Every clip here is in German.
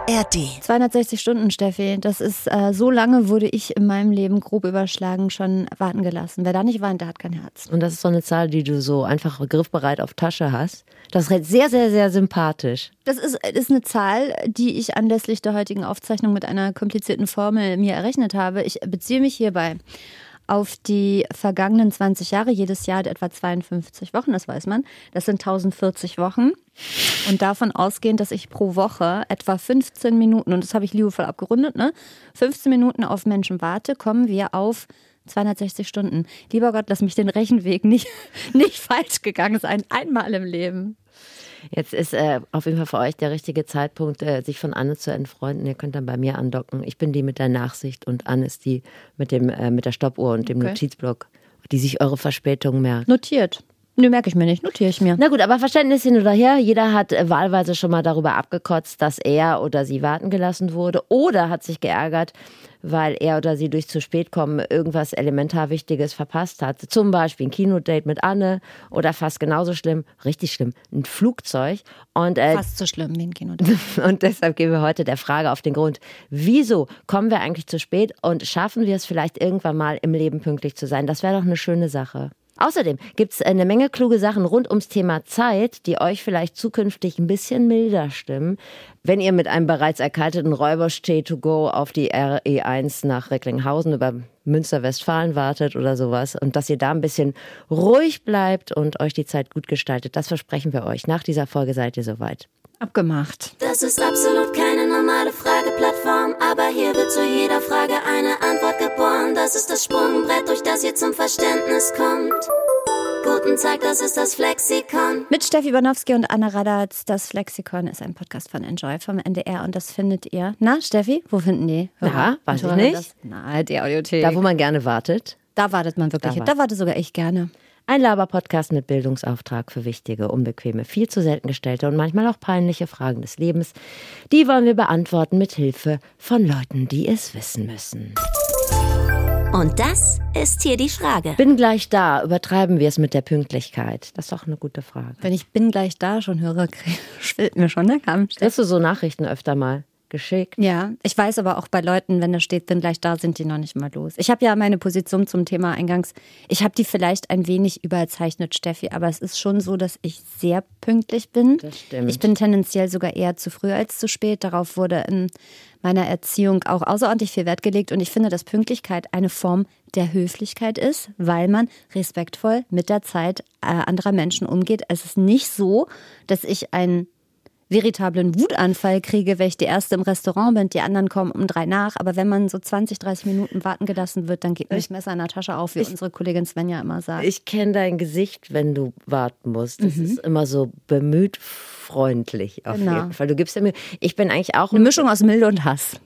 ARD. 260 Stunden, Steffi. Das ist, so lange wurde ich in meinem Leben grob überschlagen schon warten gelassen. Wer da nicht weint, der hat kein Herz. Und das ist so eine Zahl, die du so einfach griffbereit auf Tasche hast. Das ist sehr, sehr, sehr sympathisch. Das ist eine Zahl, die ich anlässlich der heutigen Aufzeichnung mit einer komplizierten Formel mir errechnet habe. Ich beziehe mich hierbei auf die vergangenen 20 Jahre. Jedes Jahr hat etwa 52 Wochen, das weiß man. Das sind 1040 Wochen. Und davon ausgehend, dass ich pro Woche etwa 15 Minuten, und das habe ich liebevoll abgerundet, 15 Minuten auf Menschen warte, kommen wir auf 260 Stunden. Lieber Gott, lass mich den Rechenweg nicht falsch gegangen sein. Einmal im Leben. Jetzt ist auf jeden Fall für euch der richtige Zeitpunkt, sich von Anne zu entfreunden. Ihr könnt dann bei mir andocken. Ich bin die mit der Nachsicht und Anne ist die mit der Stoppuhr und dem Notizblock, die sich eure Verspätung merkt. Notiert. Nö, merke ich mir nicht. Notiere ich mir. Na gut, aber Verständnis hin oder her. Jeder hat wahlweise schon mal darüber abgekotzt, dass er oder sie warten gelassen wurde oder hat sich geärgert, weil er oder sie durch zu spät kommen irgendwas elementar Wichtiges verpasst hat. Zum Beispiel ein Kinodate mit Anne oder fast genauso schlimm, richtig schlimm, ein Flugzeug. Und, fast so schlimm wie ein Kinodate. Und deshalb gehen wir heute der Frage auf den Grund, wieso kommen wir eigentlich zu spät und schaffen wir es vielleicht irgendwann mal im Leben pünktlich zu sein? Das wäre doch eine schöne Sache. Außerdem gibt es eine Menge kluge Sachen rund ums Thema Zeit, die euch vielleicht zukünftig ein bisschen milder stimmen, wenn ihr mit einem bereits erkalteten Räubersteh to go auf die RE1 nach Recklinghausen über Münster-Westfalen wartet oder sowas und dass ihr da ein bisschen ruhig bleibt und euch die Zeit gut gestaltet. Das versprechen wir euch. Nach dieser Folge seid ihr soweit. Abgemacht. Das ist absolut keine normale Frageplattform, aber hier wird zu jeder Frage eine Antwort geboren. Das ist das Sprungbrett, durch das ihr zum Verständnis kommt. Guten Tag, das ist das Flexikon. Mit Steffi Banowski und Anne Radatz. Das Flexikon ist ein Podcast von Enjoy vom NDR und das findet ihr. Na, Steffi, wo finden die? Ja, weiß ich nicht. Na, die Audiothek. Da, wo man gerne wartet. Da wartet man wirklich. Da warte sogar ich gerne. Ein Laber-Podcast mit Bildungsauftrag für wichtige, unbequeme, viel zu selten gestellte und manchmal auch peinliche Fragen des Lebens. Die wollen wir beantworten mit Hilfe von Leuten, die es wissen müssen. Und das ist hier die Frage. Bin gleich da. Übertreiben wir es mit der Pünktlichkeit? Das ist doch eine gute Frage. Wenn ich bin gleich da schon höre, schwillt mir schon der Kamm. Kriegst du so Nachrichten öfter mal geschickt? Ja, ich weiß aber auch bei Leuten, wenn da steht, bin gleich da, sind die noch nicht mal los. Ich habe ja meine Position zum Thema eingangs, ich habe die vielleicht ein wenig überzeichnet, Steffi, aber es ist schon so, dass ich sehr pünktlich bin. Das stimmt. Ich bin tendenziell sogar eher zu früh als zu spät. Darauf wurde in meiner Erziehung auch außerordentlich viel Wert gelegt und ich finde, dass Pünktlichkeit eine Form der Höflichkeit ist, weil man respektvoll mit der Zeit anderer Menschen umgeht. Es ist nicht so, dass ich einen veritablen Wutanfall kriege, weil ich die Erste im Restaurant bin, die anderen kommen um 3 nach. Aber wenn man so 20, 30 Minuten warten gelassen wird, dann geht mir das Messer in der Tasche auf, wie unsere Kollegin Svenja immer sagt. Ich kenne dein Gesicht, wenn du warten musst. Das ist immer so bemüht freundlich auf jeden Fall. Du gibst ja mir. Ich bin eigentlich auch eine Mischung aus Milde und Hass.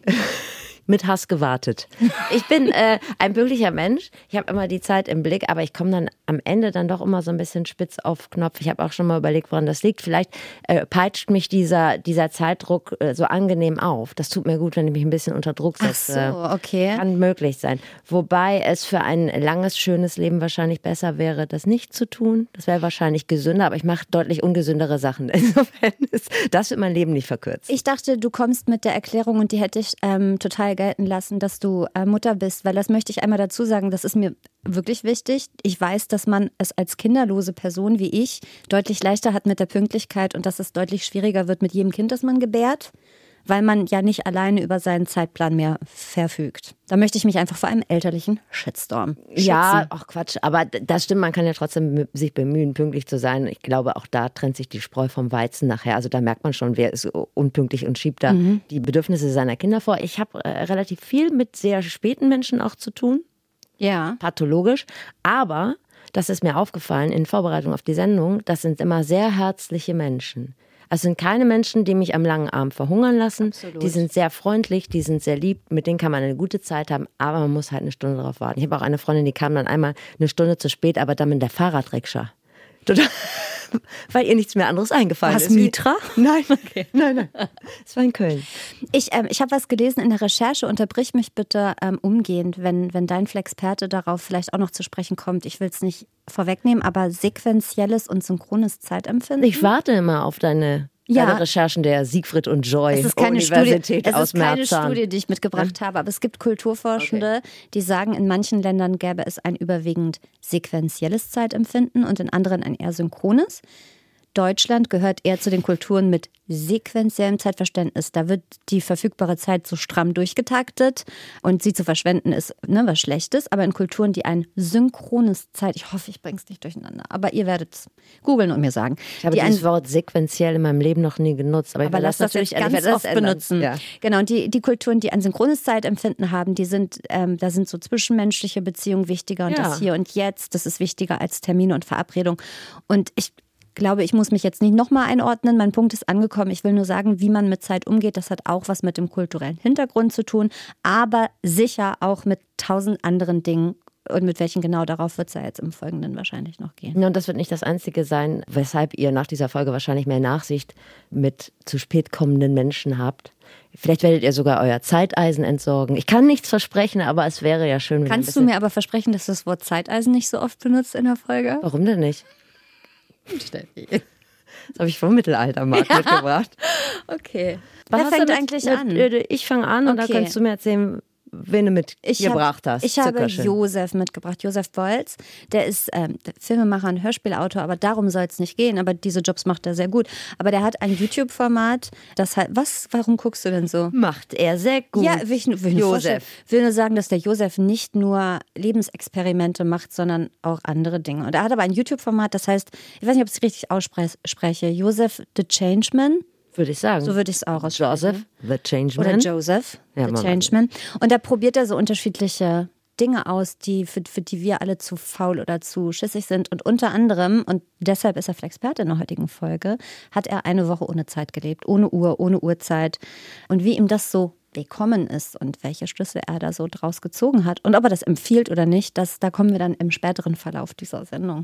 Mit Hass gewartet. Ich bin ein pünktlicher Mensch. Ich habe immer die Zeit im Blick, aber ich komme dann am Ende dann doch immer so ein bisschen spitz auf Knopf. Ich habe auch schon mal überlegt, woran das liegt. Vielleicht peitscht mich dieser Zeitdruck so angenehm auf. Das tut mir gut, wenn ich mich ein bisschen unter Druck setze. Ach so, okay. Kann möglich sein. Wobei es für ein langes, schönes Leben wahrscheinlich besser wäre, das nicht zu tun. Das wäre wahrscheinlich gesünder, aber ich mache deutlich ungesündere Sachen. Insofern das wird mein Leben nicht verkürzt. Ich dachte, du kommst mit der Erklärung und die hätte ich total gelten lassen, dass du Mutter bist, weil das möchte ich einmal dazu sagen, das ist mir wirklich wichtig. Ich weiß, dass man es als kinderlose Person wie ich deutlich leichter hat mit der Pünktlichkeit und dass es deutlich schwieriger wird mit jedem Kind, das man gebärt, weil man ja nicht alleine über seinen Zeitplan mehr verfügt. Da möchte ich mich einfach vor einem elterlichen Shitstorm schützen. Ja, ach Quatsch, aber das stimmt, man kann ja trotzdem sich bemühen, pünktlich zu sein. Ich glaube, auch da trennt sich die Spreu vom Weizen nachher. Also da merkt man schon, wer ist unpünktlich und schiebt da die Bedürfnisse seiner Kinder vor. Ich habe relativ viel mit sehr späten Menschen auch zu tun. Ja. Pathologisch. Aber, das ist mir aufgefallen in Vorbereitung auf die Sendung, das sind immer sehr herzliche Menschen. Es sind keine Menschen, die mich am langen Arm verhungern lassen. Absolut. Die sind sehr freundlich, die sind sehr lieb, mit denen kann man eine gute Zeit haben, aber man muss halt eine Stunde drauf warten. Ich habe auch eine Freundin, die kam dann einmal eine Stunde zu spät, aber dann mit der Fahrradrikscha. Total, weil ihr nichts mehr anderes eingefallen ist. Was, Mitra? Nein, okay. Nein. Es war in Köln. Ich habe was gelesen in der Recherche. Unterbrich mich bitte umgehend, wenn dein Flexperte darauf vielleicht auch noch zu sprechen kommt. Ich will es nicht vorwegnehmen, aber sequenzielles und synchrones Zeitempfinden. Ich warte immer auf deine Deine Recherchen der Siegfried und Joy Universität aus Merzan. Es ist keine Studie, die ich mitgebracht habe, aber es gibt Kulturforschende, die sagen, in manchen Ländern gäbe es ein überwiegend sequenzielles Zeitempfinden und in anderen ein eher synchrones. Deutschland gehört eher zu den Kulturen mit sequenziellem Zeitverständnis. Da wird die verfügbare Zeit so stramm durchgetaktet und sie zu verschwenden ist was Schlechtes. Aber in Kulturen, die ein synchrones ich hoffe, ich bringe es nicht durcheinander, aber ihr werdet es googeln und mir sagen. Ich habe dieses Wort sequenziell in meinem Leben noch nie genutzt. Aber lass das natürlich ganz oft benutzen. Ja. Genau, und die Kulturen, die ein synchrones Zeitempfinden haben, da sind so zwischenmenschliche Beziehungen wichtiger und das Hier und Jetzt, das ist wichtiger als Termine und Verabredung. Und ich glaube, ich muss mich jetzt nicht nochmal einordnen. Mein Punkt ist angekommen. Ich will nur sagen, wie man mit Zeit umgeht. Das hat auch was mit dem kulturellen Hintergrund zu tun, aber sicher auch mit 1000 anderen Dingen. Und mit welchen genau, darauf wird es ja jetzt im Folgenden wahrscheinlich noch gehen. Ja, und das wird nicht das Einzige sein, weshalb ihr nach dieser Folge wahrscheinlich mehr Nachsicht mit zu spät kommenden Menschen habt. Vielleicht werdet ihr sogar euer Zeiteisen entsorgen. Ich kann nichts versprechen, aber es wäre ja schön. Kannst du mir aber versprechen, dass du das Wort Zeiteisen nicht so oft benutzt in der Folge? Warum denn nicht? Steffi. Das habe ich vom Mittelaltermarkt mitgebracht. Okay. Wer fängt eigentlich an? Ich fange an und dann kannst du mir erzählen, wen du mitgebracht hast. Ich habe Josef mitgebracht, Josef Beuys. Der ist Filmemacher und Hörspielautor, aber darum soll es nicht gehen. Aber diese Jobs macht er sehr gut. Aber der hat ein YouTube-Format, das halt, warum guckst du denn so? Macht er sehr gut. Ja, Josef. Ich will nur sagen, dass der Josef nicht nur Lebensexperimente macht, sondern auch andere Dinge. Und er hat aber ein YouTube-Format, das heißt, ich weiß nicht, ob ich es richtig ausspreche, Josef the Changeman. Würde ich sagen. So würde ich es auch aussprechen. Joseph, the Changeman. Oder Joseph, the Changeman. Und da probiert er so unterschiedliche Dinge aus, für die wir alle zu faul oder zu schissig sind. Und unter anderem, und deshalb ist er Flexperte in der heutigen Folge, hat er eine Woche ohne Zeit gelebt. Ohne Uhr, ohne Uhrzeit. Und wie ihm das so bekommen ist und welche Schlüsse er da so draus gezogen hat. Und ob er das empfiehlt oder nicht, da kommen wir dann im späteren Verlauf dieser Sendung.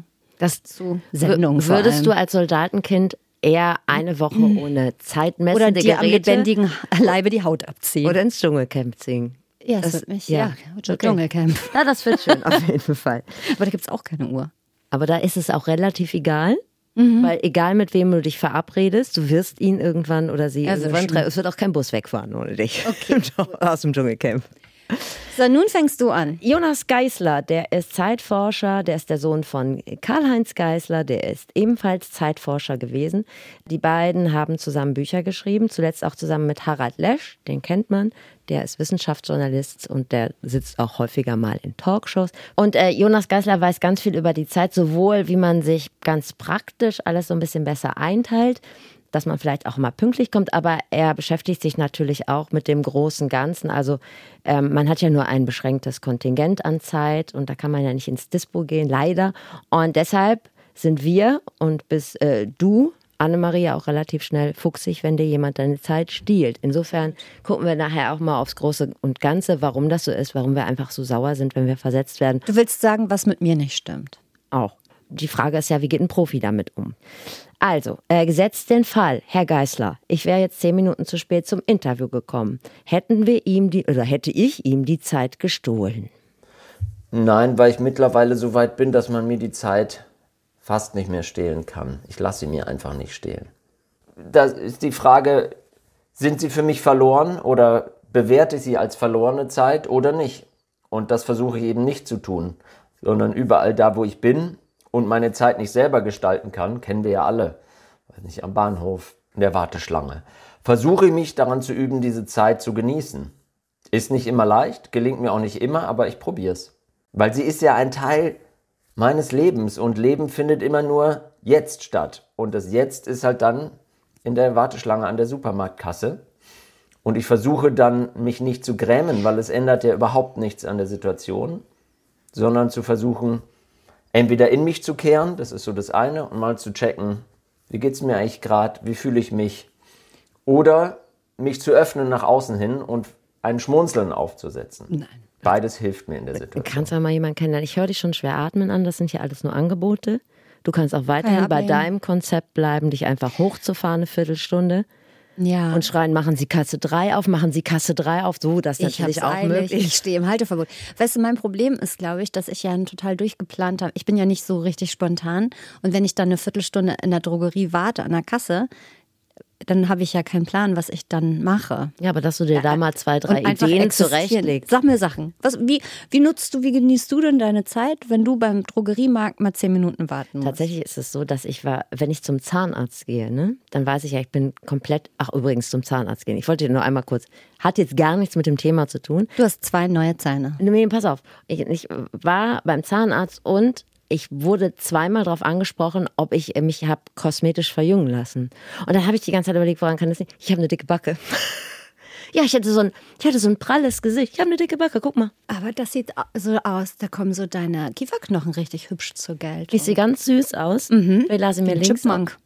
Würdest du als Soldatenkind eher eine Woche ohne zeitmessende Geräte. Oder dir am lebendigen Leibe die Haut abziehen. Oder ins Dschungelcamp ziehen. Ja, das wird mich, Dschungelcamp. Ja, das wird schön, auf jeden Fall. Aber da gibt es auch keine Uhr. Aber da ist es auch relativ egal, weil egal mit wem du dich verabredest, du wirst ihn irgendwann oder sie irgendwann treffen. Es wird auch kein Bus wegfahren ohne dich. Okay. Aus dem Dschungelcamp. So, nun fängst du an. Jonas Geisler, der ist Zeitforscher, der ist der Sohn von Karl-Heinz Geisler, der ist ebenfalls Zeitforscher gewesen. Die beiden haben zusammen Bücher geschrieben, zuletzt auch zusammen mit Harald Lesch, den kennt man. Der ist Wissenschaftsjournalist und der sitzt auch häufiger mal in Talkshows. Und Jonas Geisler weiß ganz viel über die Zeit, sowohl wie man sich ganz praktisch alles so ein bisschen besser einteilt, dass man vielleicht auch mal pünktlich kommt, aber er beschäftigt sich natürlich auch mit dem großen Ganzen. Also man hat ja nur ein beschränktes Kontingent an Zeit und da kann man ja nicht ins Dispo gehen, leider. Und deshalb sind wir und bis du, Annemarie, auch relativ schnell fuchsig, wenn dir jemand deine Zeit stiehlt. Insofern gucken wir nachher auch mal aufs Große und Ganze, warum das so ist, warum wir einfach so sauer sind, wenn wir versetzt werden. Du willst sagen, was mit mir nicht stimmt? Auch. Die Frage ist ja, wie geht ein Profi damit um? Also, gesetzt den Fall, Herr Geisler, ich wäre jetzt 10 Minuten zu spät zum Interview gekommen. Hätte ich ihm die Zeit gestohlen? Nein, weil ich mittlerweile so weit bin, dass man mir die Zeit fast nicht mehr stehlen kann. Ich lasse sie mir einfach nicht stehlen. Da ist die Frage, sind sie für mich verloren oder bewerte ich sie als verlorene Zeit oder nicht? Und das versuche ich eben nicht zu tun, sondern überall da, wo ich bin und meine Zeit nicht selber gestalten kann, kennen wir ja alle, weiß nicht, am Bahnhof, in der Warteschlange, versuche ich mich daran zu üben, diese Zeit zu genießen. Ist nicht immer leicht, gelingt mir auch nicht immer, aber ich probiere es. Weil sie ist ja ein Teil meines Lebens und Leben findet immer nur jetzt statt. Und das Jetzt ist halt dann in der Warteschlange an der Supermarktkasse. Und ich versuche dann, mich nicht zu grämen, weil es ändert ja überhaupt nichts an der Situation, sondern zu versuchen, entweder in mich zu kehren, das ist so das eine, und mal zu checken, wie geht's mir eigentlich gerade, wie fühle ich mich, oder mich zu öffnen nach außen hin und ein Schmunzeln aufzusetzen. Nein. Beides hilft mir in der Situation. Du kannst ja mal jemanden kennenlernen. Ich höre dich schon schwer atmen an, das sind ja alles nur Angebote. Du kannst auch weiterhin bei deinem Konzept bleiben, dich einfach hochzufahren, eine Viertelstunde. Ja. Und schreien, machen Sie Kasse 3 auf, machen Sie Kasse 3 auf. So, das ist natürlich auch möglich. Ich stehe im Halteverbot. Weißt du, mein Problem ist, glaube ich, dass ich ja ein total durchgeplant habe. Ich bin ja nicht so richtig spontan. Und wenn ich dann eine Viertelstunde in der Drogerie warte an der Kasse, dann habe ich ja keinen Plan, was ich dann mache. Ja, aber dass du dir da mal 2, 3 Und einfach Ideen existieren. zurechtlegst. Sag mir Sachen. Wie genießt du denn deine Zeit, wenn du beim Drogeriemarkt mal 10 Minuten warten musst? Tatsächlich ist es so, dass wenn ich zum Zahnarzt gehe, ne, dann weiß ich ja, ich bin komplett, übrigens zum Zahnarzt gehen. Ich wollte dir nur einmal kurz, hat jetzt gar nichts mit dem Thema zu tun. Du hast 2 neue Zähne. Nee, pass auf. Ich war beim Zahnarzt und ich wurde 2-mal darauf angesprochen, ob ich mich habe kosmetisch verjüngen lassen. Und dann habe ich die ganze Zeit überlegt, woran kann das liegen? Ich habe eine dicke Backe. Ja, ich hatte so ein pralles Gesicht. Ich habe eine dicke Backe, guck mal. Aber das sieht so aus, da kommen so deine Kieferknochen richtig hübsch zur Geltung. Ich sehe ganz süß aus. Ich lasse mir links Chipmunk.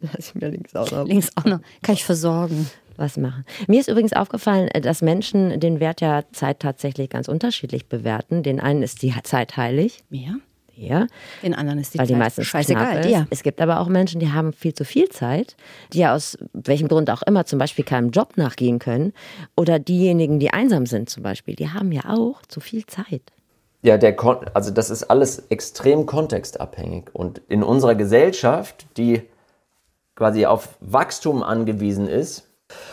Links auch noch. Kann ich versorgen. Was machen. Mir ist übrigens aufgefallen, dass Menschen den Wert der Zeit tatsächlich ganz unterschiedlich bewerten. Den einen ist die Zeit heilig. Mir? Ja. Den anderen ist die Weil Zeit die meistens scheißegal. knapp ist. Ja. Es gibt aber auch Menschen, die haben viel zu viel Zeit, die ja aus welchem Grund auch immer zum Beispiel keinem Job nachgehen können. Oder diejenigen, die einsam sind zum Beispiel, die haben ja auch zu viel Zeit. Ja, also das ist alles extrem kontextabhängig. Und in unserer Gesellschaft, die quasi auf Wachstum angewiesen ist,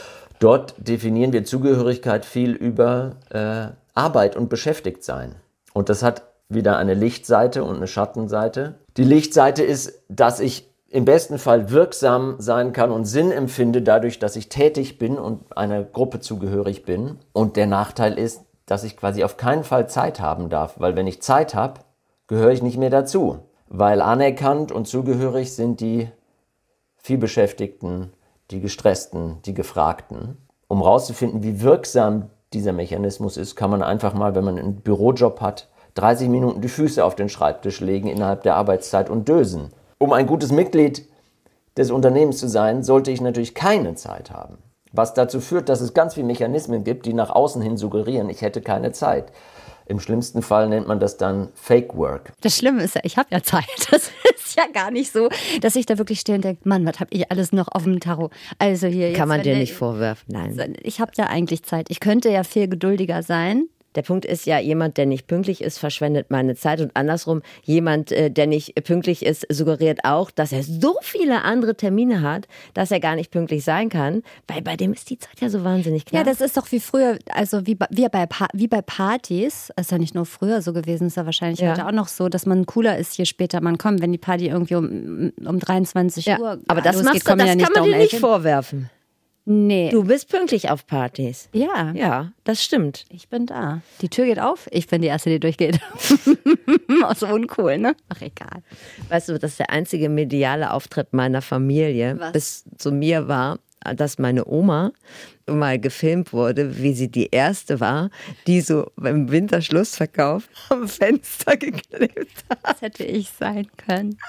dort definieren wir Zugehörigkeit viel über Arbeit und Beschäftigtsein. Und das hat wieder eine Lichtseite und eine Schattenseite. Die Lichtseite ist, dass ich im besten Fall wirksam sein kann und Sinn empfinde dadurch, dass ich tätig bin und einer Gruppe zugehörig bin. Und der Nachteil ist, dass ich quasi auf keinen Fall Zeit haben darf, weil wenn ich Zeit habe, gehöre ich nicht mehr dazu. Weil anerkannt und zugehörig sind die vielbeschäftigten, die gestressten, die Gefragten. Um rauszufinden, wie wirksam dieser Mechanismus ist, kann man einfach mal, wenn man einen Bürojob hat, 30 Minuten die Füße auf den Schreibtisch legen innerhalb der Arbeitszeit und dösen. Um ein gutes Mitglied des Unternehmens zu sein, sollte ich natürlich keine Zeit haben. Was dazu führt, dass es ganz viele Mechanismen gibt, die nach außen hin suggerieren, ich hätte keine Zeit. Im schlimmsten Fall nennt man das dann Fake Work. Das Schlimme ist ja, ich habe ja Zeit. Das ist ja gar nicht so, dass ich da wirklich stehe und denke, Mann, was habe ich alles noch auf dem Tarot? Also hier Kann man dir nicht vorwerfen, nein. Ich habe ja eigentlich Zeit. Ich könnte ja viel geduldiger sein. Der Punkt ist ja, jemand, der nicht pünktlich ist, verschwendet meine Zeit und andersrum, jemand, der nicht pünktlich ist, suggeriert auch, dass er so viele andere Termine hat, dass er gar nicht pünktlich sein kann, weil bei dem ist die Zeit ja so wahnsinnig knapp. Ja, das ist doch wie früher, also wie bei Partys, ist ja nicht nur früher so gewesen, ist ja wahrscheinlich heute auch noch so, dass man cooler ist, je später man kommt, wenn die Party irgendwie um 23 Uhr aber das losgeht, kann man dir nicht hin. vorwerfen. Nee. Du bist pünktlich auf Partys. Ja. Ja, das stimmt. Ich bin da. Die Tür geht auf, ich bin die Erste, die durchgeht. So uncool, ne? Ach, egal. Weißt du, dass der einzige mediale Auftritt meiner Familie bis zu mir war, dass meine Oma mal gefilmt wurde, wie sie die erste war, die so beim Winterschlussverkauf am Fenster geklebt hat. Das hätte ich sein können.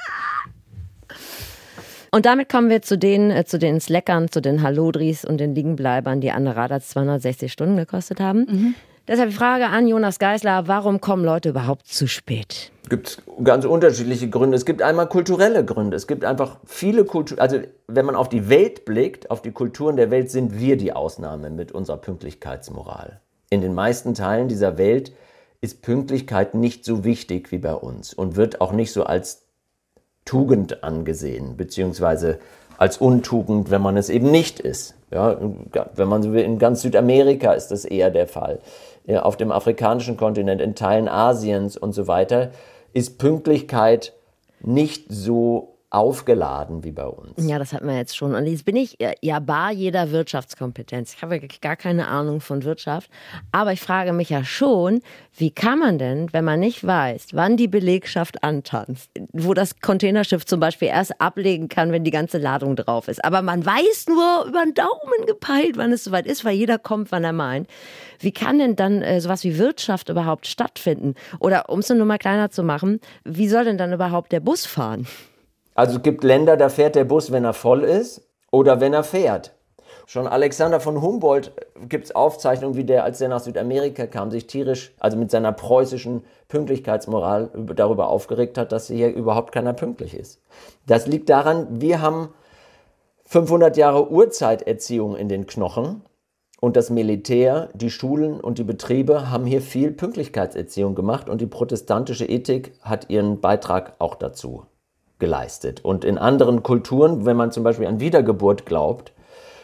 Und damit kommen wir zu den Slackern, zu den Hallodris und den Liegenbleibern, die Anne Radatz 260 Stunden gekostet haben. Deshalb die Frage an Jonas Geisler, warum kommen Leute überhaupt zu spät? Es gibt ganz unterschiedliche Gründe. Es gibt einmal kulturelle Gründe. Es gibt einfach viele Kulturen. Also wenn man auf die Welt blickt, auf die Kulturen der Welt, sind wir die Ausnahme mit unserer Pünktlichkeitsmoral. In den meisten Teilen dieser Welt ist Pünktlichkeit nicht so wichtig wie bei uns und wird auch nicht so als Tugend angesehen, beziehungsweise als Untugend, wenn man es eben nicht ist. Ja, wenn man so will, in ganz Südamerika ist das eher der Fall. Ja, auf dem afrikanischen Kontinent, in Teilen Asiens und so weiter, ist Pünktlichkeit nicht so aufgeladen wie bei uns. Ja, das hatten wir jetzt schon. Und jetzt bin ich ja bar jeder Wirtschaftskompetenz. Ich habe gar keine Ahnung von Wirtschaft. Aber ich frage mich ja schon, wie kann man denn, wenn man nicht weiß, wann die Belegschaft antanzt, wo das Containerschiff zum Beispiel erst ablegen kann, wenn die ganze Ladung drauf ist. Aber man weiß nur über den Daumen gepeilt, wann es soweit ist, weil jeder kommt, wann er meint. Wie kann denn dann sowas wie Wirtschaft überhaupt stattfinden? Oder um es nur mal kleiner zu machen, wie soll denn dann überhaupt der Bus fahren? Also es gibt Länder, da fährt der Bus, wenn er voll ist oder wenn er fährt. Schon Alexander von Humboldt gibt es Aufzeichnungen, wie der, als er nach Südamerika kam, sich tierisch, also mit seiner preußischen Pünktlichkeitsmoral darüber aufgeregt hat, dass hier überhaupt keiner pünktlich ist. Das liegt daran, wir haben 500 Jahre Urzeiterziehung in den Knochen und das Militär, die Schulen und die Betriebe haben hier viel Pünktlichkeitserziehung gemacht und die protestantische Ethik hat ihren Beitrag auch dazu geleistet. Und in anderen Kulturen, wenn man zum Beispiel an Wiedergeburt glaubt,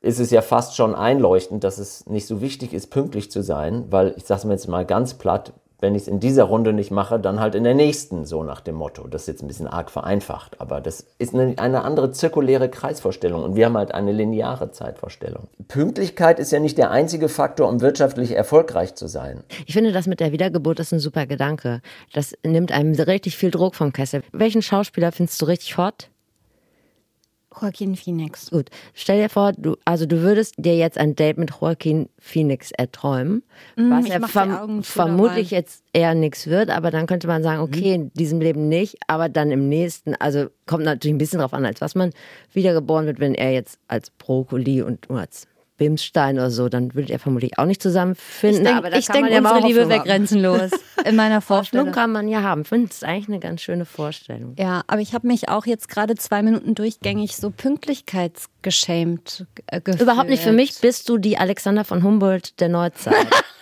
ist es ja fast schon einleuchtend, dass es nicht so wichtig ist, pünktlich zu sein, weil, ich sage es mir jetzt mal ganz platt, wenn ich es in dieser Runde nicht mache, dann halt in der nächsten, so nach dem Motto. Das ist jetzt ein bisschen arg vereinfacht, aber das ist eine andere zirkuläre Kreisvorstellung und wir haben halt eine lineare Zeitvorstellung. Pünktlichkeit ist ja nicht der einzige Faktor, um wirtschaftlich erfolgreich zu sein. Ich finde, das mit der Wiedergeburt ist ein super Gedanke. Das nimmt einem richtig viel Druck vom Kessel. Welchen Schauspieler findest du richtig hot? Joaquin Phoenix. Gut, stell dir vor, du würdest dir jetzt ein Date mit Joaquin Phoenix erträumen, was ja vermutlich jetzt eher nichts wird, aber dann könnte man sagen, okay, in diesem Leben nicht, aber dann im nächsten, also kommt natürlich ein bisschen drauf an, als was man wiedergeboren wird, wenn er jetzt als Brokkoli und als Bimsstein oder so, dann würdet ihr vermutlich auch nicht zusammenfinden. Ich denke, unsere Liebe wäre grenzenlos. In meiner Vorstellung. Hoffnung kann man ja haben. Ich finde, das ist eigentlich eine ganz schöne Vorstellung. Ja, aber ich habe mich auch jetzt gerade 2 Minuten durchgängig so pünktlichkeitsgeschämt gefühlt. Überhaupt nicht. Für mich bist du die Alexander von Humboldt der Neuzeit.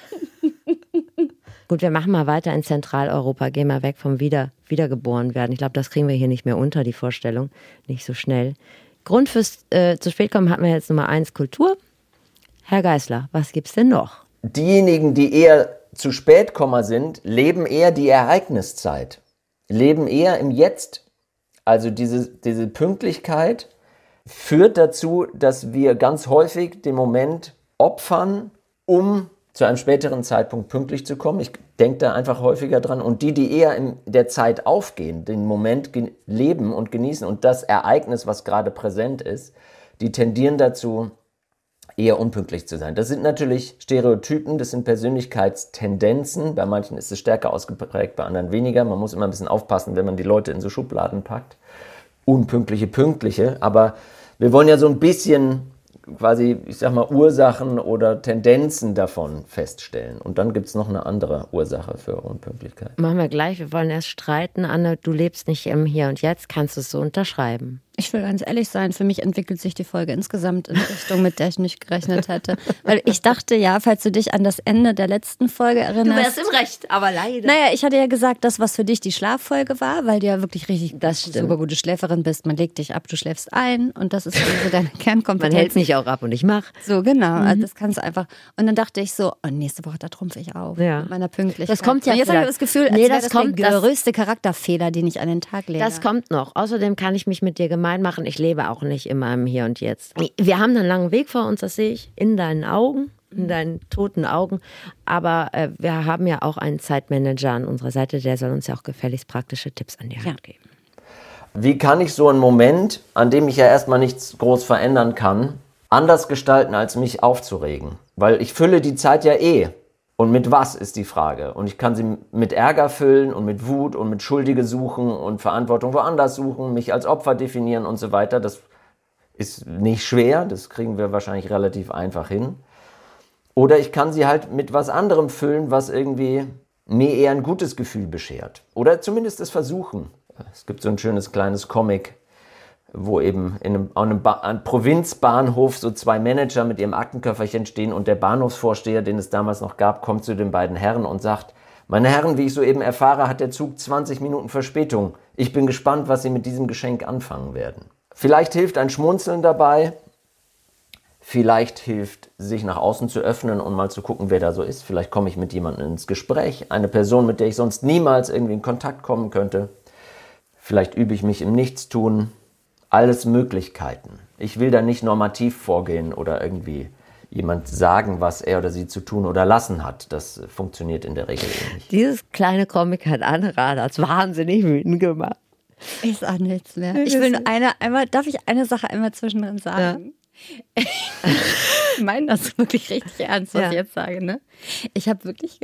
Gut, wir machen mal weiter in Zentraleuropa. Gehen mal weg vom Wiedergeboren werden. Ich glaube, das kriegen wir hier nicht mehr unter, die Vorstellung. Nicht so schnell. Grund fürs zu spät kommen hatten wir jetzt Nummer 1, Kultur. Herr Geisler, was gibt's denn noch? Diejenigen, die eher zu Spätkommer sind, leben eher die Ereigniszeit, leben eher im Jetzt. Also diese Pünktlichkeit führt dazu, dass wir ganz häufig den Moment opfern, um zu einem späteren Zeitpunkt pünktlich zu kommen. Ich denke da einfach häufiger dran. Und die eher in der Zeit aufgehen, den Moment leben und genießen und das Ereignis, was gerade präsent ist, die tendieren dazu, eher unpünktlich zu sein. Das sind natürlich Stereotypen, das sind Persönlichkeitstendenzen. Bei manchen ist es stärker ausgeprägt, bei anderen weniger. Man muss immer ein bisschen aufpassen, wenn man die Leute in so Schubladen packt. Unpünktliche, pünktliche. Aber wir wollen ja so ein bisschen quasi, ich sag mal, Ursachen oder Tendenzen davon feststellen. Und dann gibt es noch eine andere Ursache für Unpünktlichkeit. Machen wir gleich. Wir wollen erst streiten. Anne, du lebst nicht im Hier und Jetzt. Kannst du es so unterschreiben? Ich will ganz ehrlich sein, für mich entwickelt sich die Folge insgesamt in eine Richtung, mit der ich nicht gerechnet hätte. Weil ich dachte ja, falls du dich an das Ende der letzten Folge erinnerst. Du wärst im Recht, aber leider. Naja, ich hatte ja gesagt, das, was für dich die Schlaffolge war, weil du ja wirklich richtig super gute Schläferin bist. Man legt dich ab, du schläfst ein und das ist so deine Kernkompetenz. Man hält es nicht auch ab und ich mach. So, genau. Also das kannst du einfach. Und dann dachte ich so, nächste Woche, da trumpfe ich auf mit meiner Pünktlichkeit. Das kommt ja. Und jetzt habe ich das Gefühl, das kommt der größte Charakterfehler, den ich an den Tag lege. Das kommt noch. Außerdem kann ich mich mit dir gemein machen. Ich lebe auch nicht immer im Hier und Jetzt. Wir haben einen langen Weg vor uns, das sehe ich in deinen Augen, in deinen toten Augen. Aber wir haben ja auch einen Zeitmanager an unserer Seite, der soll uns ja auch gefälligst praktische Tipps an die Hand geben. Wie kann ich so einen Moment, an dem ich ja erstmal nichts groß verändern kann, anders gestalten, als mich aufzuregen? Weil ich fülle die Zeit ja eh. Und mit was ist die Frage? Und ich kann sie mit Ärger füllen und mit Wut und mit Schuldige suchen und Verantwortung woanders suchen, mich als Opfer definieren und so weiter. Das ist nicht schwer, das kriegen wir wahrscheinlich relativ einfach hin. Oder ich kann sie halt mit was anderem füllen, was irgendwie mir eher ein gutes Gefühl beschert. Oder zumindest das versuchen. Es gibt so ein schönes kleines Comic, wo eben an einem Provinzbahnhof so 2 Manager mit ihrem Aktenköfferchen stehen und der Bahnhofsvorsteher, den es damals noch gab, kommt zu den beiden Herren und sagt: Meine Herren, wie ich soeben erfahre, hat der Zug 20 Minuten Verspätung. Ich bin gespannt, was Sie mit diesem Geschenk anfangen werden. Vielleicht hilft ein Schmunzeln dabei, vielleicht hilft, sich nach außen zu öffnen und mal zu gucken, wer da so ist. Vielleicht komme ich mit jemandem ins Gespräch, eine Person, mit der ich sonst niemals irgendwie in Kontakt kommen könnte. Vielleicht übe ich mich im Nichtstun. Alles Möglichkeiten. Ich will da nicht normativ vorgehen oder irgendwie jemand sagen, was er oder sie zu tun oder lassen hat. Das funktioniert in der Regel nicht. Dieses kleine Comic hat Anne Radatz wahnsinnig wütend gemacht. Ich sage nichts mehr. Ich will nur darf ich eine Sache einmal zwischendrin sagen? Ja. Ich meine das wirklich richtig ernst, was ich jetzt sage. Ne? Ich habe wirklich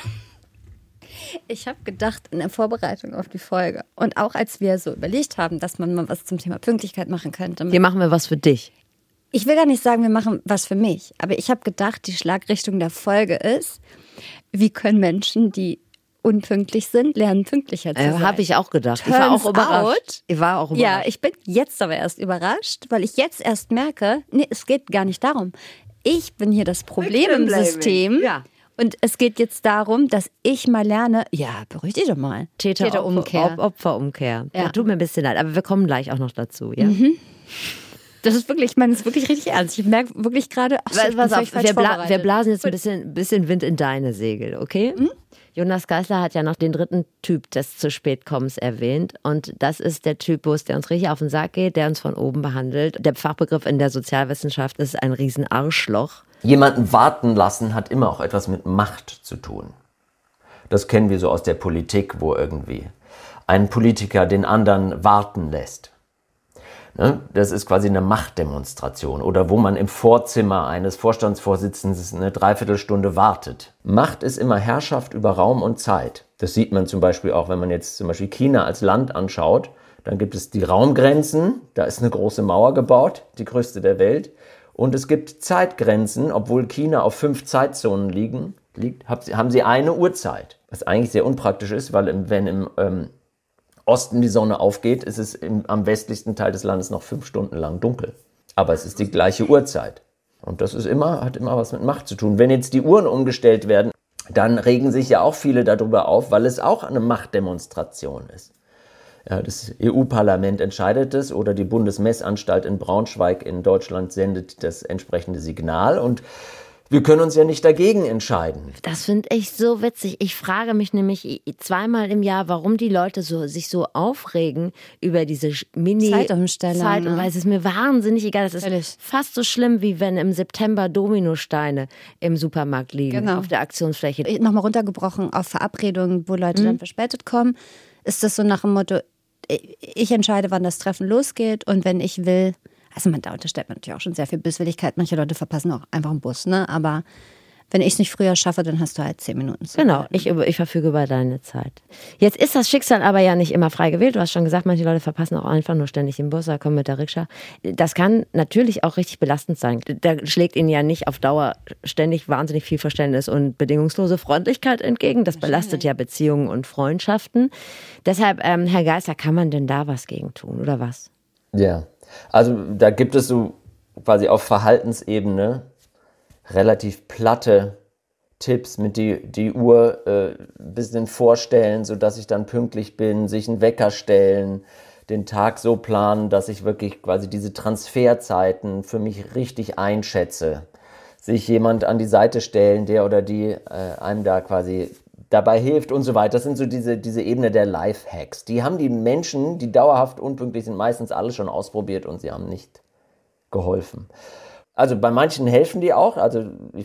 gedacht in der Vorbereitung auf die Folge und auch als wir so überlegt haben, dass man mal was zum Thema Pünktlichkeit machen könnte. Hier machen wir was für dich. Ich will gar nicht sagen, wir machen was für mich, aber ich habe gedacht, die Schlagrichtung der Folge ist, wie können Menschen, die unpünktlich sind, lernen, pünktlicher zu sein. Habe ich auch gedacht. Ich war auch überrascht. Ja, ich bin jetzt aber erst überrascht, weil ich jetzt erst merke, nee, es geht gar nicht darum. Ich bin hier das Problem im System. Ja. Und es geht jetzt darum, dass ich mal lerne, beruhig dich doch mal. Täterumkehr. Opferumkehr. Ja. Tut mir ein bisschen leid, aber wir kommen gleich auch noch dazu. Ja? Das ist wirklich, ich meine, das ist wirklich richtig ernst. Ich merke wirklich gerade, wir blasen jetzt ein bisschen Wind in deine Segel, okay? Jonas Geisler hat ja noch den dritten Typ des zu spät kommens erwähnt und das ist der Typus, der uns richtig auf den Sack geht, der uns von oben behandelt. Der Fachbegriff in der Sozialwissenschaft ist ein Riesenarschloch. Jemanden warten lassen hat immer auch etwas mit Macht zu tun. Das kennen wir so aus der Politik, wo irgendwie ein Politiker den anderen warten lässt. Das ist quasi eine Machtdemonstration oder wo man im Vorzimmer eines Vorstandsvorsitzenden eine Dreiviertelstunde wartet. Macht ist immer Herrschaft über Raum und Zeit. Das sieht man zum Beispiel auch, wenn man jetzt zum Beispiel China als Land anschaut. Dann gibt es die Raumgrenzen, da ist eine große Mauer gebaut, die größte der Welt. Und es gibt Zeitgrenzen, obwohl China auf 5 Zeitzonen liegt, haben sie eine Uhrzeit. Was eigentlich sehr unpraktisch ist, weil wenn im Osten die Sonne aufgeht, ist es am westlichsten Teil des Landes noch 5 Stunden lang dunkel. Aber es ist die gleiche Uhrzeit. Und das hat immer was mit Macht zu tun. Wenn jetzt die Uhren umgestellt werden, dann regen sich ja auch viele darüber auf, weil es auch eine Machtdemonstration ist. Ja, das EU-Parlament entscheidet es oder die Bundesmessanstalt in Braunschweig in Deutschland sendet das entsprechende Signal und wir können uns ja nicht dagegen entscheiden. Das finde ich so witzig. Ich frage mich nämlich 2-mal im Jahr, warum die Leute sich so aufregen über diese Zeitumstellung. Und weil es ist mir wahnsinnig egal. Das ist fast so schlimm, wie wenn im September Dominosteine im Supermarkt liegen, auf der Aktionsfläche. Nochmal runtergebrochen auf Verabredungen, wo Leute dann verspätet kommen, ist das so nach dem Motto, ich entscheide, wann das Treffen losgeht und wenn ich will. Also da unterstellt man natürlich auch schon sehr viel Böswilligkeit. Manche Leute verpassen auch einfach einen Bus, ne? Aber wenn ich es nicht früher schaffe, dann hast du halt 10 Minuten Zeit. Genau, ich verfüge über deine Zeit. Jetzt ist das Schicksal aber ja nicht immer frei gewählt. Du hast schon gesagt, manche Leute verpassen auch einfach nur ständig den Bus oder kommen mit der Rikscha. Das kann natürlich auch richtig belastend sein. Da schlägt ihnen ja nicht auf Dauer ständig wahnsinnig viel Verständnis und bedingungslose Freundlichkeit entgegen. Das belastet ja Beziehungen und Freundschaften. Deshalb, Herr Geisler, kann man denn da was gegen tun oder was? Ja. Also da gibt es so quasi auf Verhaltensebene relativ platte Tipps mit die Uhr ein bisschen vorstellen, sodass ich dann pünktlich bin, sich einen Wecker stellen, den Tag so planen, dass ich wirklich quasi diese Transferzeiten für mich richtig einschätze. Sich jemand an die Seite stellen, der oder die einem da quasi dabei hilft und so weiter. Das sind so diese Ebene der Lifehacks. Die haben die Menschen, die dauerhaft unpünktlich sind, meistens alle schon ausprobiert und sie haben nicht geholfen. Also bei manchen helfen die auch, also